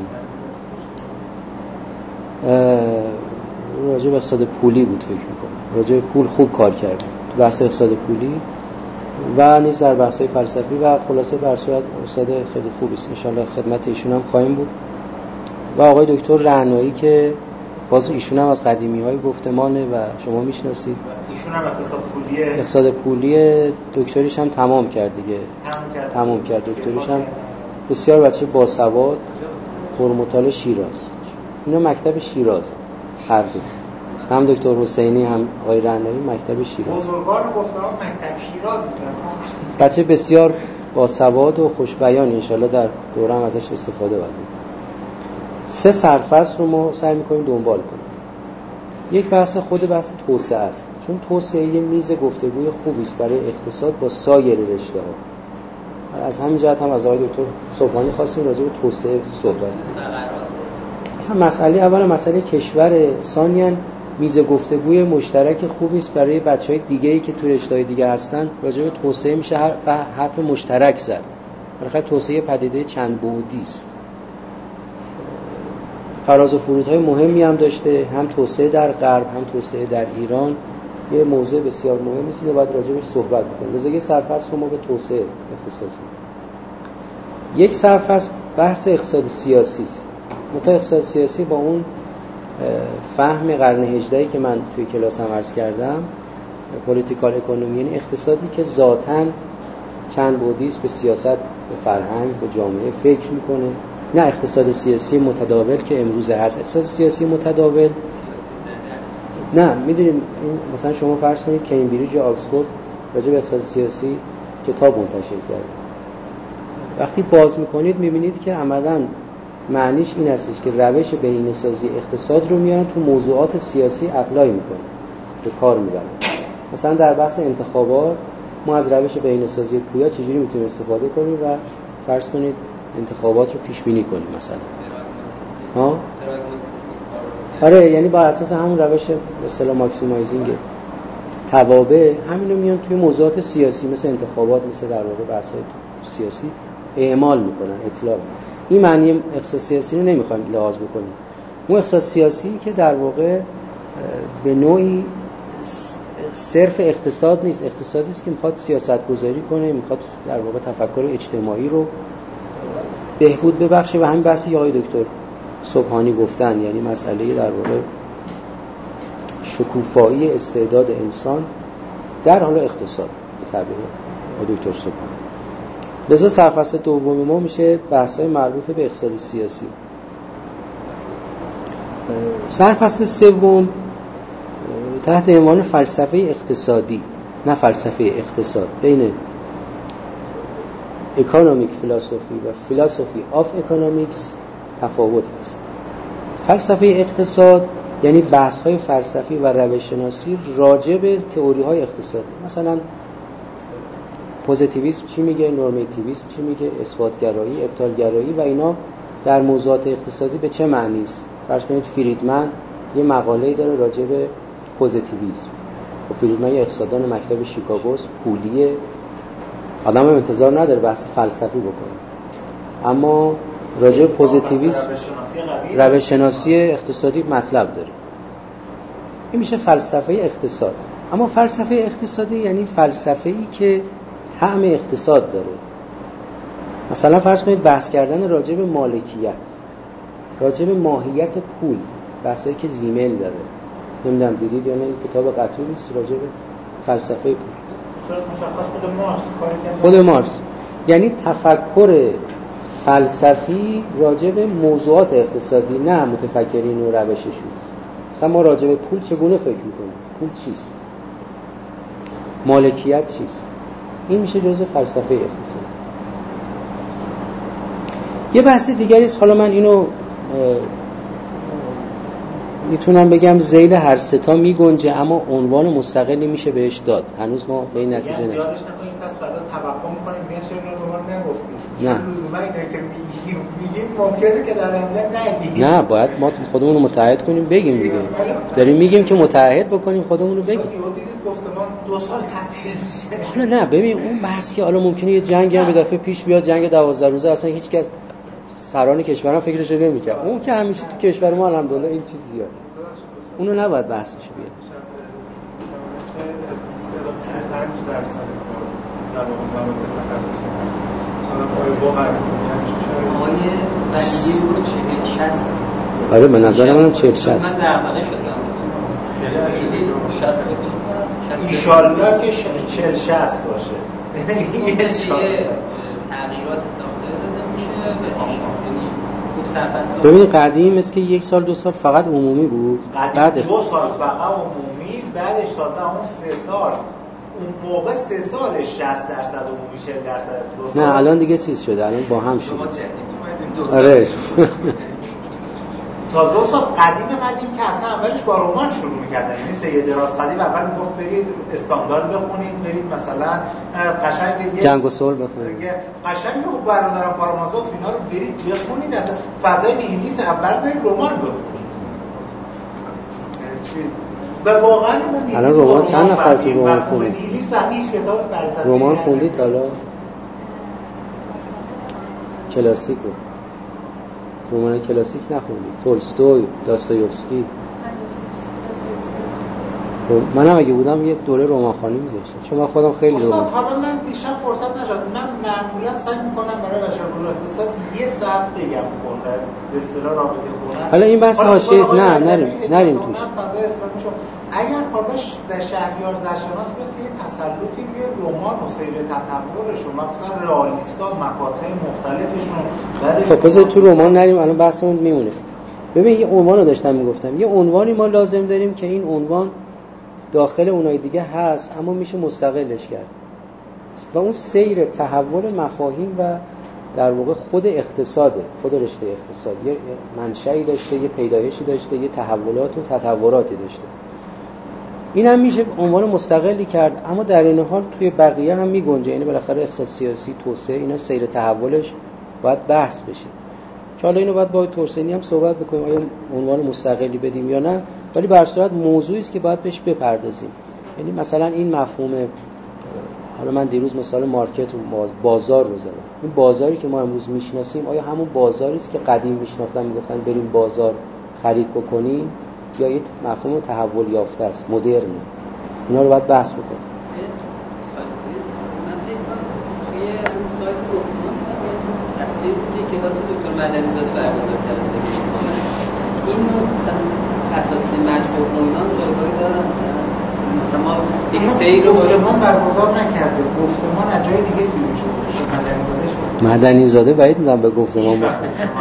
راجع به اقتصاد پولی بود فکر می‌کنم، راجع به پول خوب کار کرده تو بحث اقتصاد پولی و نیز در بحث‌های فلسفی و خلاصه بر صورت استاد خیلی خوبی است. ان شاءالله خدمت ایشون هم خواهیم بود. و آقای دکتر رعنایی که باز ایشون هم از قدیمی‌های گفتمانه و شما میشناسید. ایشون هم اقتصاد پولی دکتریش هم تمام کرد دیگه. تمام کرد دکتریش هم. بسیار بچه باسواد، پرمطالعه شیراز. اینا مکتب شیراز هر دو. هم دکتر حسینی هم آقای رعنایی مکتب شیراز. بزرگان گفتمان مکتب شیراز بودن. بچه بسیار باسواد و خوشبیان، ان شاءالله در دورم ازش استفاده کنیم. 3 سرفصل رو ما سعی می‌کنیم دنبال کنیم. یک بحث بحث توسعه است، چون توسعه یه میز گفتگوی خوبی است برای اقتصاد با سایر رشته‌ها. از همین جهت هم از آقای دکتر صبحانی خواستیم راجع به توسعه صحبت کنیم. اصلا مسئله اول مسئله کشور، ثانیاً میز گفتگوی مشترک خوبی است برای بچهای دیگه‌ای که تو رشته‌های دیگه هستن. راجع به توسعه میشه حرف مشترک زد. بالاخره توسعه پدیده چند بعدی است. فراز و فرودهای مهمی هم داشته، هم توسعه در غرب هم توسعه در ایران. یه موضوع بسیار مهمی است که باید راجع بهش صحبت بکنیم. لذا یه سرفصل رو ما به توسعه اختصاص میدیم. یک سرفصل بحث اقتصاد سیاسی است. اقتصاد سیاسی با اون فهم قرن 18 که من توی کلاسم عرض کردم، پولیتیکال اکونومی، یعنی اقتصادی که ذاتاً چند بعدی است، به سیاست، به فرهنگ، به جامعه فکر میکنه. نه اقتصاد سیاسی متداول که امروزه هست. اقتصاد سیاسی متداول نه، میدونیم مثلا شما فرض کنید کمبریج یا آکسفورد راجع به اقتصاد سیاسی کتاب منتشر کرده. وقتی باز میکنید میبینید که عملاً معنیش این هستش که روش بهینه‌سازی اقتصاد رو میارن تو موضوعات سیاسی اپلای میکنن، به کار میبرن. مثلا در بحث انتخابات ما از روش بهینه‌سازی پویا چجوری میتونیم استفاده کنیم و فرض کنید انتخابات رو پیش بینی کنیم مثلا. آره، یعنی بر اساس همون روش به اصطلاح ماکسیمایزینگ توابع همین رو میان توی موضوعات سیاسی مثل انتخابات، مثل در واقع بحث‌های سیاسی اعمال میکنن، اطلاق. این معنی اقتصاد سیاسی رو نمیخوایم لحاظ بکنیم. اون اقتصاد سیاسی که در واقع به نوعی صرف اقتصاد نیست، اقتصادی است که میخواد سیاست گذاری کنه، میخواد در واقع تفکر اجتماعی رو بهبود ببخشه و همین بحثی که آقای دکتر صبحانی گفتن، یعنی مسئله در واقع شکوفایی استعداد انسان در حال اقتصاد به تعبیر آقای دکتر صبحانی. لذا سرفصل دوم ما میشه بحث‌های مربوط به اقتصاد سیاسی. سرفصل سوم تحت عنوان فلسفه اقتصادی، نه فلسفه اقتصاد، بین اکونومیک فلسفی و فلسفی آف اکونومیکس تفاوت است. فلسفه اقتصاد یعنی بحث‌های فلسفی و روش‌شناسی راجع به تئوری‌های اقتصادی. مثلا پوزیتیویسم چی میگه، نورماتیویسم چی میگه، اثباتگرایی، ابطالگرایی و اینا در موضوعات اقتصادی به چه معنی است. فرض کنید فریدمن یه مقاله‌ای داره راجع به پوزیتیویسم. فریدمن یه اقتصاددان مکتب شیکاگوست، پولیه، آدم انتظار نداره بحث فلسفی بکنه، اما راجع به پوزیتیویسم روش‌شناسی اقتصادی مطلب داره. این میشه فلسفه اقتصاد. اما فلسفه اقتصادی یعنی فلسفه‌ای که طعم اقتصاد داره. مثلا فرض کنید بحث کردن راجع به مالکیت، راجع به ماهیت پول، بحثایی که زیمل داره. نمیدونم دیدید یا نه، کتاب قطوری است راجع به فلسفه پول. خود مارکس یعنی تفکر فلسفی راجع به موضوعات اقتصادی، نه متفکرین و روششون. مثلا ما راجع به پول چگونه فکر می‌کنیم؟ پول چیست؟ مالکیت چیست؟ این میشه جزء فلسفه اقتصاد. یه بحث دیگری است، حالا من اینو میتونم بگم ذیل هر سه تا میگنجه، اما عنوان مستقلی میشه بهش داد. هنوز ما به این نتیجه نرسیدیم. زیادش نکنیم پس فردا توقع می‌کنیم میگن چرا رو ما نگفتیم. نه. لزوما اینه که میگیم ممکنه که در آینده نگیم. نه، باید ما خودمون رو متحد کنیم بگیم دیگه. داریم میگیم که متحد بکنیم خودمون رو بگیم. دیدید گفتمان 2 سال تعطیل میشه. حالا نه، ببین اون بحث که حالا ممکنه یه جنگی هم به دفعه پیش بیاد، جنگ 12 روزه، اصلا هیچ کس سران کشورم فکرش نمی‌کرد. اون که همیشه تو کشور ما الحمدلله این چیز زیاده. اونو نباید بحثش بیاد. آره به نظر منم 40-60. من دغدغه شدم. خیلی 60 ان شاءالله که 40-60 باشه. یه تغییرات ساخته داده میشه به آشنا. ببین قدیم مثل که 1 سال 2 سال فقط عمومی بود، بعد 2 سال فقط عمومی، بعدش تازه اون 3 سال، اون موقع 3 سال 60% عمومی 40% 2 سال. نه الان دیگه چیز شده، الان با هم شده. آره تا 2 سال قدیم که اصلا اولش با رمان شروع می‌کردن. یعنی سید راست قدیم اول میگفت برید استاندارد بخونید، برید مثلا قشنگ جنگ و صلح بخونید، قشنگ میگفت برادران کارامازوف اینا رو برید بخونید، اصلا فضای نیهیلیسم اول برید رمان بخونید. و واقعا الان رمان چند نفر تو رمان خوندید؟ نیهیلیسم و هیچ کتاب فلسفی رمان خوندید حالا؟ کلاسیک بود. رمان کلاسیک نخوندید؟ تولستوی، داستایوفسکی. منم اگه بودم یه دوره رمانخوانی می‌ذاشتم، چون من خودم خیلی رمان. حالا من دیشب فرصت نشد. من معمولا سعی می‌کنم برای بشرگروه اقتصاد 1 ساعت بگم کنه به اصطلاح رابطه کنه. حالا این بحث حاشیه‌است، نه نریم توش. فضای اسلامی شو اگر حالا شهریار زرشناس بیاد یه تسلطی روی رمان و سیر تطورشون، مثلا رئالیستا مقاطع مختلفشون، خب پس تو رمان نریم، الان بحثمون میمونه. ببین یه عنوانو داشتم میگفتم، یه عنوانی ما لازم داریم که این عنوان داخل اونای دیگه هست اما میشه مستقلش کرد و اون سیر تحول مفاهیم و در واقع خود اقتصاده، خود رشته اقتصاد یه منشأی داشته، یه پیدایشی داشته، یه تحولات و تطوراتی داشته. این هم میشه عنوان مستقلی کرد، اما در این حال توی بقیه هم میگنجه. یعنی بالاخره اقتصاد سیاسی، توسعه، اینا سیر تحولش باید بحث بشه که حالا اینو باید با تورسینی هم صحبت بکنیم آیا عنوان مستقلی بدیم یا نه، ولی به هر صورت موضوعی است که باید بهش بپردازیم. یعنی مثلا این مفهوم، حالا من دیروز مثال مارکت و بازار رو زدم. این بازاری که ما امروز میشناسیم آیا همون بازاری است که قدیم میشناختن میگفتن بریم بازار خرید بکنیم، یا یک مفهوم تحول یافته است، مدرنه؟ اینا رو باید بحث بکنیم. من فکر کنم توی اون سایت گفتمان دیدم تصویر بود که کلاس دکتر مدنی‌زاده برگزار کردن در اجتماع. این مثلا اساتید مجموع اینا جایگاهی دارن، مثلا ما یک سیر رو گفتمان برگزار نکرده، گفتمان از جای دیگه بیرون شده. مدنی‌زاده بعید می‌دونم به گفتمان بخوره.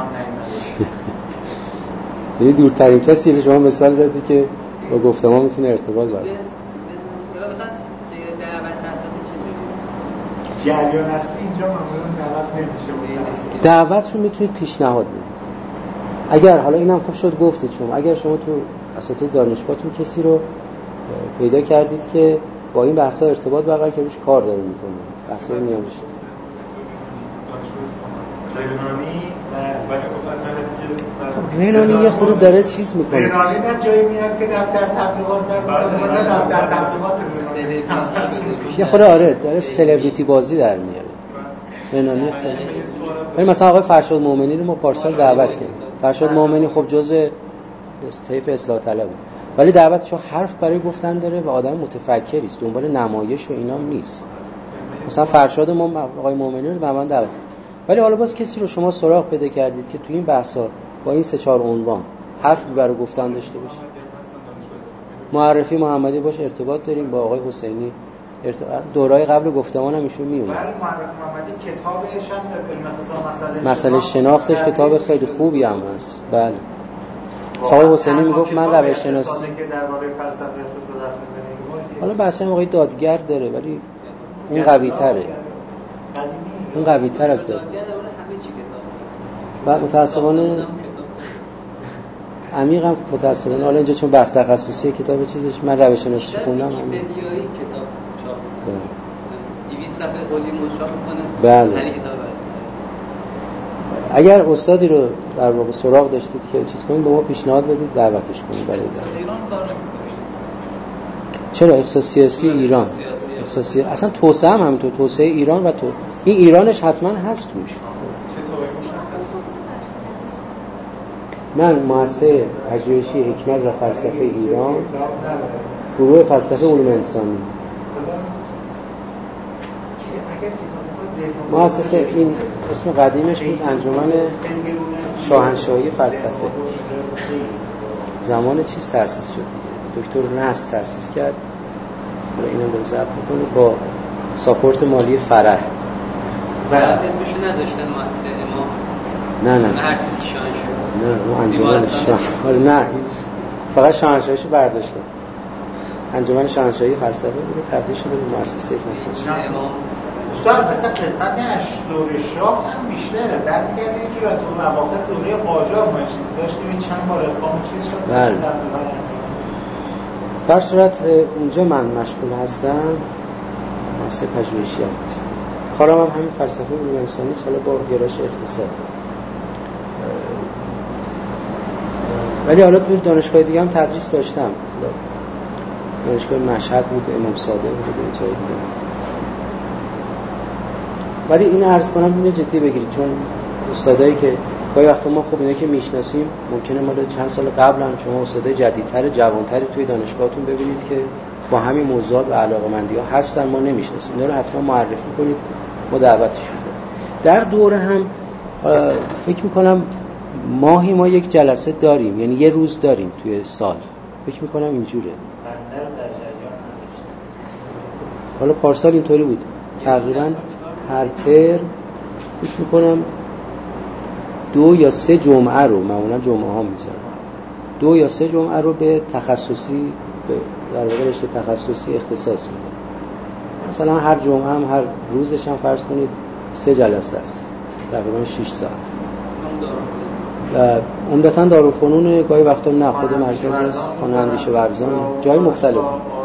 یه دورترین کسی رو شما مثال زدی که با گفتمان میتونه ارتباط برقرار کنه. مثلا دعوت اساتید چه جریان هستی اینجا معمولا دعوت نمیشه. دعوت رو میتونید پیشنهاد بدید. اگر حالا اینم خوب شد گفتید شما، اگر شما تو اساتید دانشگاهتون کسی رو پیدا کردید که با این بحثا ارتباط برقرار که روش کار داره میکنه، بحثا میانش رنانی یه خود داره چیز میکنه. رنانی در جایی میاد که دفتر تبلیغات برمی‌داره، دفتر تبلیغات یه خود آره داره سلبریتی بازی در میاره. رنانی خیلی مثلا آقای فرشاد مومنی رو ما پارسال دعوت کردیم. فرشاد مومنی خب جزء طیف اصلاح طلبه، ولی دعوتشو حرف برای گفتن داره و آدم متفکری است، دنبال نمایش و اینا نیست. مثلا فرشاد ما آقای مومنی رو به من دعوت، ولی حالا باز کسی رو شما سراغ پیدا کردید که تو این بحثا با این 3-4 عنوان حرفی برای گفتن داشته باشه. معرفی محمدی باشه، ارتباط داریم با آقای حسینی، دورای قبل گفتمان هم ایشون میونه. ولی معرفی محمدی کتابش هم علم اقتصاد مسئله شناختش کتاب خیلی خوبی هم هست. بله. آقای حسینی میگفت من روش شناسی که درباره فلسفه اقتصاد حرف می‌زنه. حالا بحث آقای دادگر داره، ولی اون قوی تره، اون قوی تر از داد. و متاسفانه عمیقم متاسفانه حالا اینجا چون بحث تخصصی کتاب چیزش من روش شناسی خوندم ویکی‌پدیایی کتاب چاپ می‌کنه 200 صفحه کلی مشابه بله. کنه سری کتاب اگر استادی رو در واقع سراغ داشتید که چیز کنید به ما پیشنهاد بدید دعوتش کنید برای ایران کار نمی‌کنه. چرا اقتصاد سیاسی ایران اقتصاد اصلا توسعه هم همینطور توسعه ایران و تو این ایرانش حتما هست توش. من مؤسسه پژوهشی حکمت و فلسفه ایران گروه فلسفه علوم انسانی مؤسسه این اسم قدیمش بود انجمن شاهنشاهی فلسفه زمان چیز تأسیس شد دکتر نصر تأسیس کرد برای اینم داره ضبط میکنه با ساپورت مالی فرح بعد اسمشو نذاشتن مؤسسه امام نه هر چیزی شاهنشاهی نه اون انجمن شاهنشاهی نه فقط شاهنشاهیشو برداشتن انجمن شاهنشاهی فلسفه بود تبدیل شده به مؤسسه حکمت امام دوستان حتی خدمت دوره شاه هم بیشتره برمیگرده یه جور از اون مواقع دوره قاجار ما داشتیم چند بار اقام چیز شد بله. در صورت اونجا من مشغول هستم مؤسسه پژوهشی هست کارم هم همین فلسفه علوم انسانی حالا با گرایش اقتصاد ولی حالا تو دانشگاه دیگه هم تدریس داشتم دانشگاه مشهد بود امام صادق بود به جای دیگه ولی این عرض کنم اینو جدی بگیرید چون استادایی که گاهی وقتا ما خب اینا که میشناسیم ممکنه مال چند سال قبل هم شما استادای جدیدتر جوانتری توی دانشگاهتون ببینید که با همین موضوعات و علاقه‌مندی‌ها هستن ما نمیشناسیم اینا رو حتما معرفی کنید ما دعوتشون کنیم در دوره هم فکر می‌کنم ماهی ما یک جلسه داریم یعنی یه روز داریم توی سال فکر می‌کنم اینجوره حالا پارسال اینطوری بود تقریبا هر ترم فکر می‌کنم 2 یا 3 جمعه رو معمولا جمعه ها میذارم 2 یا 3 جمعه رو به تخصصی در واقع رشته تخصصی اختصاص میدم مثلا هر جمعه هم هر روزش هم فرض کنید 3 جلسه است تقریبا 6 ساعت و عمدتاً دارالفنون گاهی وقتا نه خود مرکز است خانه اندیشه ورزان جای مختلف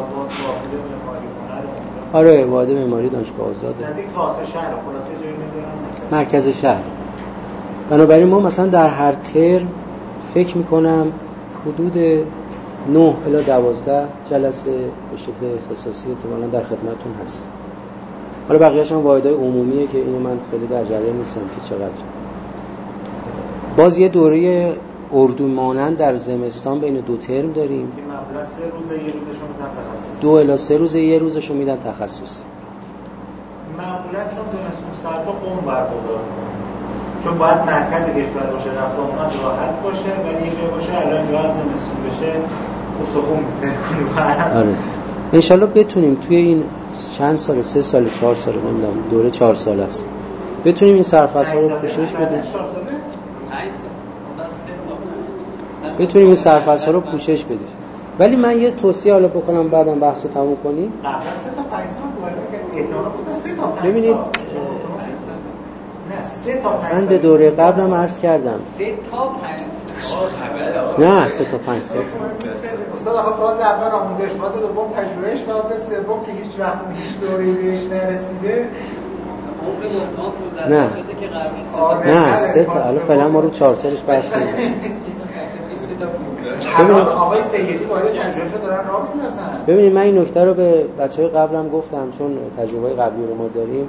آره واحد معماری دانشگاه آزاده نزدیک تئاتر شهر خلاصه جایی میذارن مرکز شهر بنابراین ما مثلا در هر ترم فکر میکنم حدود 9 الی 12 جلسه به شکل اختصاصی احتمالاً در خدمتتون هست حالا بقیه‌اش هم واحدهای عمومیه که اینو من خیلی در جریان نیستم که چقدر باز یه دوره اردو مانند در زمستان بین 2 ترم داریم که معمولا 3 روز یه روزشون میدن تخصصی 2 الی 3 روز یه روزشون میدن تخصصی معمولا چون زمستون سرد و قم برگزار چون باید مرکز کشور باشه رفت آمدن راحت باشه ولی یه جای باشه الان جا از زمستون بشه استخون میتونه آره انشالله بتونیم توی این چند سال 3 سال 4 سال نمیدونم دوره 4 سال است بتونیم این سرفصل ها رو پوشش بدیم بتونیم این سرفصل ها رو پوشش بدیم ولی من یه توصیه حالا بکنم بعدم بحث رو تموم کنیم قبل از 3 تا 5 سال بود که احتمالاً بود 3 تا 5 ببینید نه 3 تا 5 من به دوره قبلم عرض کردم 3 تا 5 نه 3 تا 5 سال استاد آخه فاز اول آموزش فاز دوم پژوهش فاز سوم که هیچ وقت هیچ دوره‌ای بهش نرسیده عمر گفتمان 15 سال شده که قرار نه 3 تا الان فعلا ما رو 4 سالش بحث کنیم الان آقای سیدی باید پژوهشو دارن راه میندازن ببینید من این نکته رو به بچهای قبلم گفتم چون تجربه قبلی رو ما داریم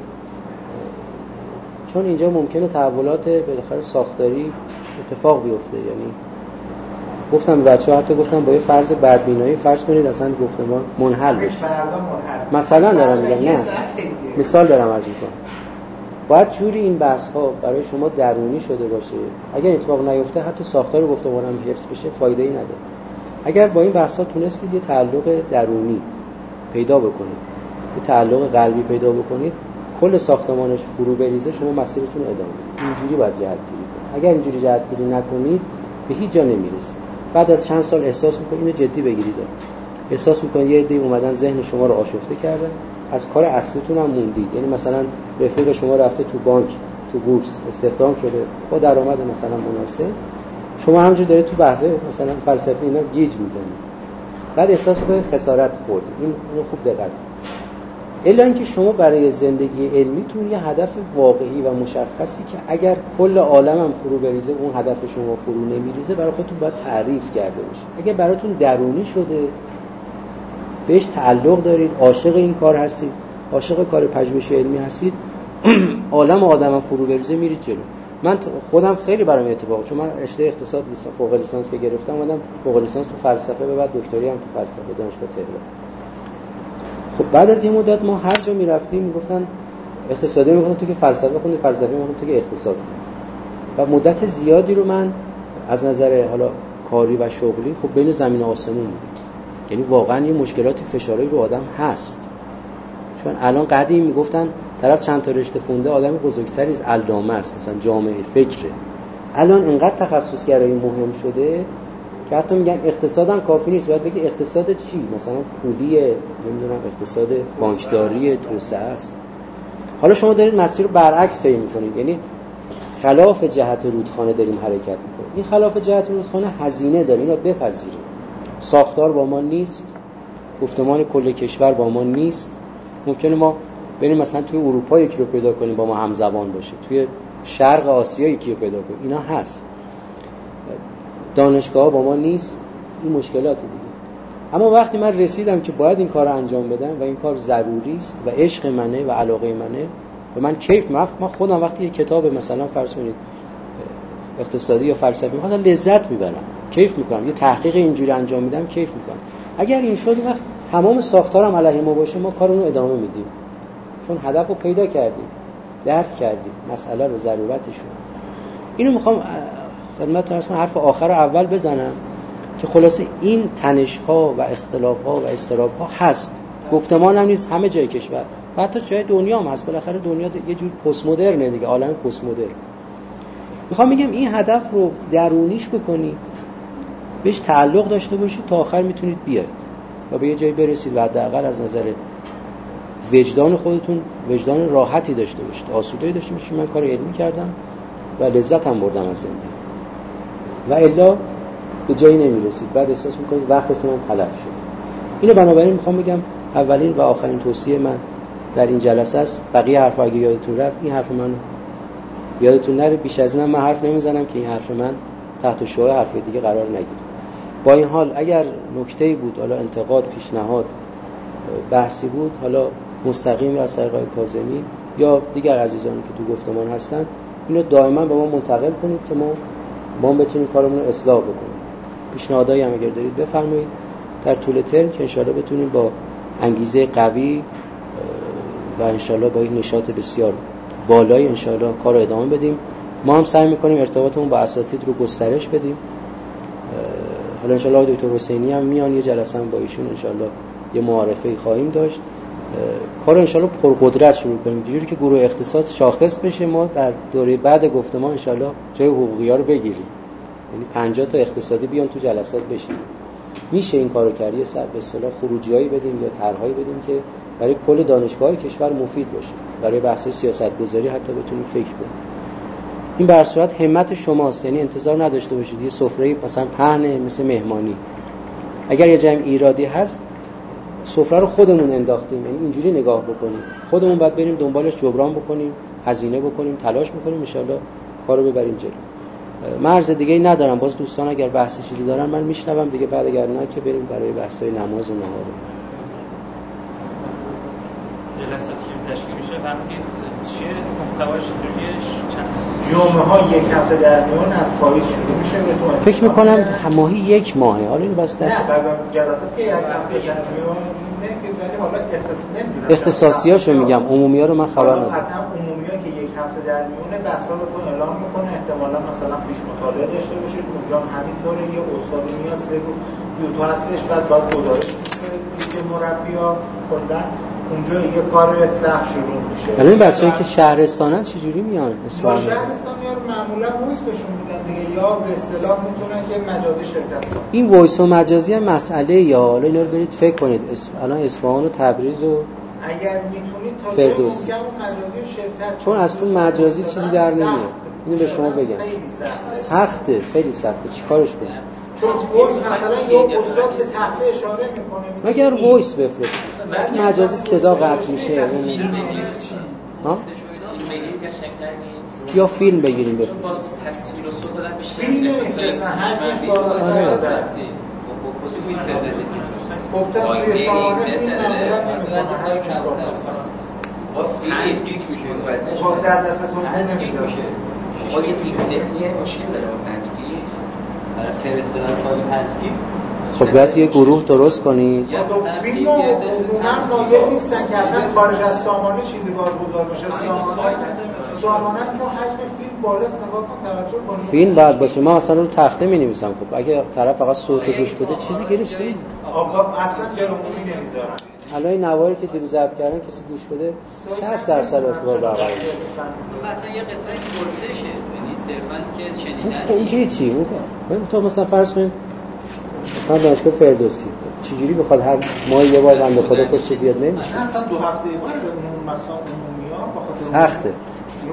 چون اینجا ممکنه تحولات بالاخره ساختاری اتفاق بیفته یعنی گفتم به بچه‌ها حتی گفتم با یه فرض بدبینایی فرض کنید اصلا گفتمان منحل بشه مثلا دارم میگم نه مثال دارم عرض می‌کنم باید جوری این بحث‌ها برای شما درونی شده باشه اگر اتفاق نیفته حتی ساختار گفتمان هم حفظ بشه فایده‌ای نداره اگر با این بحث‌ها تونستید یه تعلق درونی پیدا بکنید یه تعلق قلبی پیدا بکنید کل ساختمانش فرو بریزه شما مسیرتون ادامه اینجوری باید جهت‌گیری کنید اگر اینجوری جهت‌گیری نکنید به هیچ جا نمیرسید بعد از چند سال احساس می‌کنید اینو جدی بگیرید احساس میکنید یه عده اومدن ذهن شما رو آشفته کردن، از کار اصلیتون هم موندید. یعنی مثلا رفیق شما رفته تو بانک، تو بورس استخدام شده با درآمد مثلا مناسب، شما همونجوری دارید تو بحث مثلا فلسفی اینا گیج میزنید، بعد احساس میکنید خسارت خوردید. اینو خوب دقت کنید. الا اینکه شما برای زندگی علمیتون یه هدف واقعی و مشخصی که اگر کل عالم هم فرو بریزه اون هدف شما فرو نمیریزه، برای خودتون باید تعریف کرده بشه. اگر براتون درونی شده، بهش تعلق دارید، عاشق این کار هستید، عاشق کار پژوهش علمی هستید، عالم آدم هم فرو بریزه میرید جلو. من خودم خیلی برام اتفاق، چون من رشته اقتصاد فوق لیسانس که گرفتم، اومدم فوق لیسانس تو فلسفه و بعد دکتری هم تو فلسفه دانشگاه تهران. خب بعد از یه مدت ما هر جا میرفتیم میگفتن اقتصادی میگفتن تو که فلسفه خوندی، فلسفه میگفتن تو که اقتصاد خوندی. و مدت زیادی رو من از نظر حالا کاری و شغلی خب بین زمین و آسمون بودم. یعنی واقعا یه مشکلاتی فشاری رو آدم هست. چون الان قدیم میگفتن طرف چند تا رشته خونده آدم بزرگتری از علامه است، مثلا جامعه فکره. الان اینقدر تخصصگرایی مهم شده که حتی میگن اقتصادم کافی نیست، باید بگی اقتصاد چی؟ مثلا پولیه، نمیدونم اقتصاد بانکداری، توسعه است. حالا شما دارید مسیر رو برعکس طی می‌کنید، یعنی خلاف جهت رودخانه داریم حرکت می‌کنیم. این خلاف جهت رودخانه هزینه داره، اینو بپذیرید. ساختار با ما نیست، گفتمان کل کشور با ما نیست. ممکنه ما بریم مثلا توی اروپا یکی رو پیدا کنیم با ما همزبان باشه، توی شرق آسیا یکی رو پیدا کنیم، اینا هست. دانشگاه با ما نیست، این مشکلات دیگه. اما وقتی من رسیدم که باید این کار رو انجام بدم و این کار ضروری است و عشق منه و علاقه منه و من کیف من خودم وقتی یه کتاب مثلا فرض کنید اقتصادی یا فلسفی میخوام لذت میبرم، کیف میکنم، یه تحقیق اینجوری انجام میدم کیف میکنم. اگر این شد وقت تمام ساختارم علیه ما باشه، ما کارونو ادامه میدیم، چون هدف رو پیدا کردیم، درک کردیم مسئله رو، ضرورتش رو. اینو میخوام خدمتتون اصلا حرف آخر رو اول بزنم که خلاصه این تنش‌ها و اختلاف‌ها و اضطراب‌ها هست. گفتمان هم نیست همه جای کشور، و حتی جای دنیا هم هست. بالاخره دنیا یه جور پست مدرنه دیگه، عالم پست مدرن. میخوام بگم این هدف رو درونیش بکنی، بهش تعلق داشته باشید، تا آخر میتونید بیاید و به یه جایی برسید و حداقل از نظر وجدان خودتون وجدان راحتی داشته باشید، آسودگی داشته باشید. من کار علمی کردم و لذت هم بردم از زندگی، و الا به جایی نمیرسید، بعد احساس میکنید وقتتون هم تلف شد. اینو بنابراین میخوام بگم اولین و آخرین توصیه من در این جلسه است. بقیه حرفا اگه یادتون رفت، این حرف من یادتون نره. بیش از اینم من حرف نمیزنم که این حرف من تحت شعاع حرف دیگه قرار نگیره. با این حال اگر نکته‌ای بود، حالا انتقاد، پیشنهاد، بحثی بود، حالا مستقیم از طریق کاظمی یا دیگر عزیزانی که تو گفتمان هستن، اینو دائما به ما منتقل کنید که ما بتونیم کارمون رو اصلاح بکنیم. پیشنهادایی هم اگر دارید بفرمایید در طول ترم که انشالله بتونیم با انگیزه قوی و انشالله با این نشاط بسیار بالایی انشالله کار رو ادامه بدیم. ما هم سعی میکنیم ارتباطمون با اساتید رو گسترش بدیم. حالا انشالله دکتر حسینی هم میان، یه جلسه هم با ایشون انشالله یه معارفه خواهیم داشت. کار انشالله پرقدرت شروع کنیم، جوری که گروه اقتصاد شاخص بشه، ما در دوره بعد گفتمان انشالله جای حقوقی‌ها رو بگیریم، یعنی 50 تا اقتصادی بیان تو جلسات بشین. میشه این کارو کرد، یه به اصطلاح خروجیایی بدیم یا طرحایی بدیم که برای کل دانشگاه‌های کشور مفید باشه، برای بحث سیاست‌گذاری حتی بتونیم فکر کنیم. این به هر صورت همت شماست، یعنی انتظار نداشته باشید یه سفره مثلا پهن مثل مهمانی. اگر یه جمع ایرادی هست، سفره رو خودمون انداختیم، یعنی اینجوری نگاه بکنیم، خودمون باید بریم دنبالش جبران بکنیم، هزینه بکنیم، تلاش بکنیم، ان شاءالله کارو ببریم جلو. مرز دیگه ای ندارم. باز دوستان اگر بحث چیزی دارن من میشنوم دیگه، بعد اگر نه که بریم برای بحث‌های نماز و نهار. جلساتی که تشکیل میشه فهمیدید چیه محتواش؟ جمعه‌ها یک هفته در میان از پاییز شروع میشه به تو فکر میکنم ماهی یک ماهه. حالا اینو بس نه جلسات که یک هفته در میان ولی حالا نمیدونم اختصاصیاشو میگم، عمومی‌ها رو من خبر ندارم. حتما عمومی‌ها که یک هفته در میونه بحثا رو تو اعلام میکنه، احتمالاً مثلا پیش مطالعه داشته باشید، اونجا همینطوره، یه استاد میاد 3 روز تو هستش، بعد باید گزارش میده دیگه مربی‌ها کلاً اونجا یه کار سخت شروع میشه. الان بچه‌ای که شهرستانن چجوری میان اصفهان؟ شهرستانی‌ها رو معمولا وایس بهشون میدن دیگه، یا به اصطلاح میتونن که مجازی شرکت کنن. این وایس و مجازی هم مسئله یا حالا اینا رو برید فکر کنید. الان اصفهان و تبریز و اگر میتونید تا فردوسی مجازی و شرکت، چون از تو مجازی چیزی در نمیاد. اینو به شما بگم سخته، خیلی سخته. چیکارش کنیم؟ چون وایس مثلا یه استاد به تخته اشاره میکنه، مگر وایس بفرست مجازی صدا قطع میشه. ها؟ یا فیلم بگیریم بفرست. تصویر و صوت دادن بیشتر فیلم نمیفرستن، هر چی سال دستی گفتن توی سامانه فیلم معمولا نمیکنه، هر چی با فیلم گیگ میشه با در دست از اون نمیشه. با یه فیلم تکنیک مشکل داره با 5 گیگ برای فرستادن فایل 5 گیگ. خب باید یه گروه درست کنید. فیلم رو عموما مایل نیستن که اصلا خارج از سامانه چیزی بارگذار بشه. سامانه چون حجم فیلم بالاست، نگاه کن توجه کنید. فیلم باید باشه. ما اصلا رو تخته می‌نویسم. خب اگه طرف فقط صوت گوش بده چیزی گیرش نمیاد. آقا اصلا جلومونی نمیذارن. الان این نواری که دیروز ضبط کردن کسی گوش بده 60% ارتباط برقرار میشه. مثلا یه قسمتی پرسشه، یعنی صرفاً که شنیدن. اون که چی؟ اون تو مثلا فرض کن مثلا دانشگاه فردوسی چجوری بخواد هر ماه یه بار بنده خدا خوش بیاد نمیشه. اصلا 2 هفته یه بار بهمون مثلا عمومی‌ها بخاطر سخته.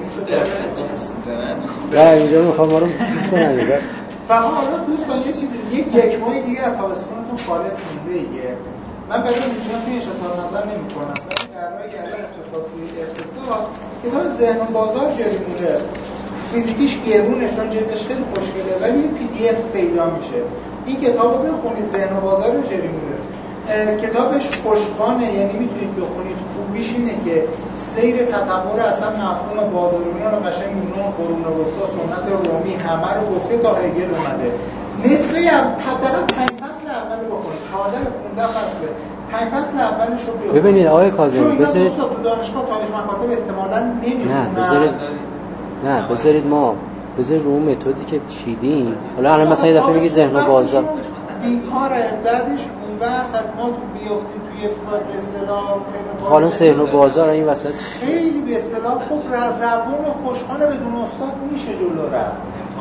نه اینجا میخوام ما رو چیز کنن دیگه. فقط حالا دوستان یه چیزی یک ماه دیگه از تابستونتون خالص مونده دیگه. من برای اینجا توی اظهار نظر نمی‌کنم. در راه گردن اختصاصی اقتصاد کتاب ذهن و بازار جریمونه. فیزیکیش گرونه چون جلدش خیلی خوشگله ولی پی دی اف پیدا میشه. این کتابو بخونید، ذهن و بازار جریمونه. کتابش خوشخوانه، یعنی میتونید بخونید. خوبیش اینه که سیر تطور اصلا مفهوم بازاریابی رو قشنگ یونان، قرون وسطا، سنت رومی همه رو گفته تا هگل اومده. نصفه حداقل 5 فصل اول بخونید. حالا 15 فصله. 5 فصل اولش رو بخونید. ببینید آقای کاظمی بذارید تو دانشگاه تاریخ مکاتب احتمالاً نمیخونن. بذارید ما بذارید رو متدی که چیدیم. حالا الان مثلا یه دفعه میگی ذهن و بازار بیکاره، بعدش اون وقت ما تو بیافتیم توی به اصطلاح حالا ذهن و بازار این وسط خیلی به اصطلاح خوب روون و خوشخانه بدون استاد میشه جلو رفت.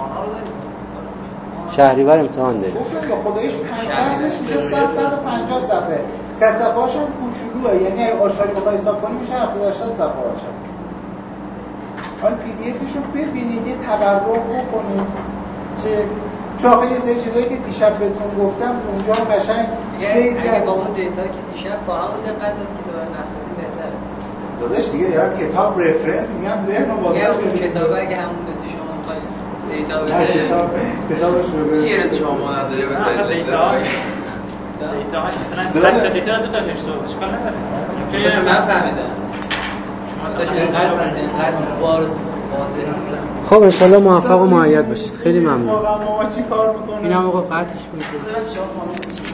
شهریور امتحان داریم. گفتم یا خداییش 5 فصلش میشه 150 صفحه. صفحه‌هاش هم کوچولوئه، یعنی اگه آشاری بخوای حساب کنی میشه 70 80 صفحه‌اش. حالا پی دی افش رو ببینید، یه تبرک بکنید که چون یه سری چیزایی که دیشب بهتون گفتم اونجا قشنگ اگه با اون دیتایی که دیشب با همون دقت داد که دوباره نخونید بهتره. داداش دیگه یارو کتاب رفرنس میگم ذهن و بازار کتاب اگه همون بسی شما می‌خواید دیتا بده کتابش رو یه روز شما مناظره بذارید دیتا هاش مثلا 100 تا دیتا رو 2 تا اشتباه اشکال نداره. چون من فهمیدم اینقدر بارز واضح. خب ان شاء الله موفق و مؤید باشید. خیلی ممنون. ما چی کار می‌کنیم؟ اینا آقا قطعش کنید.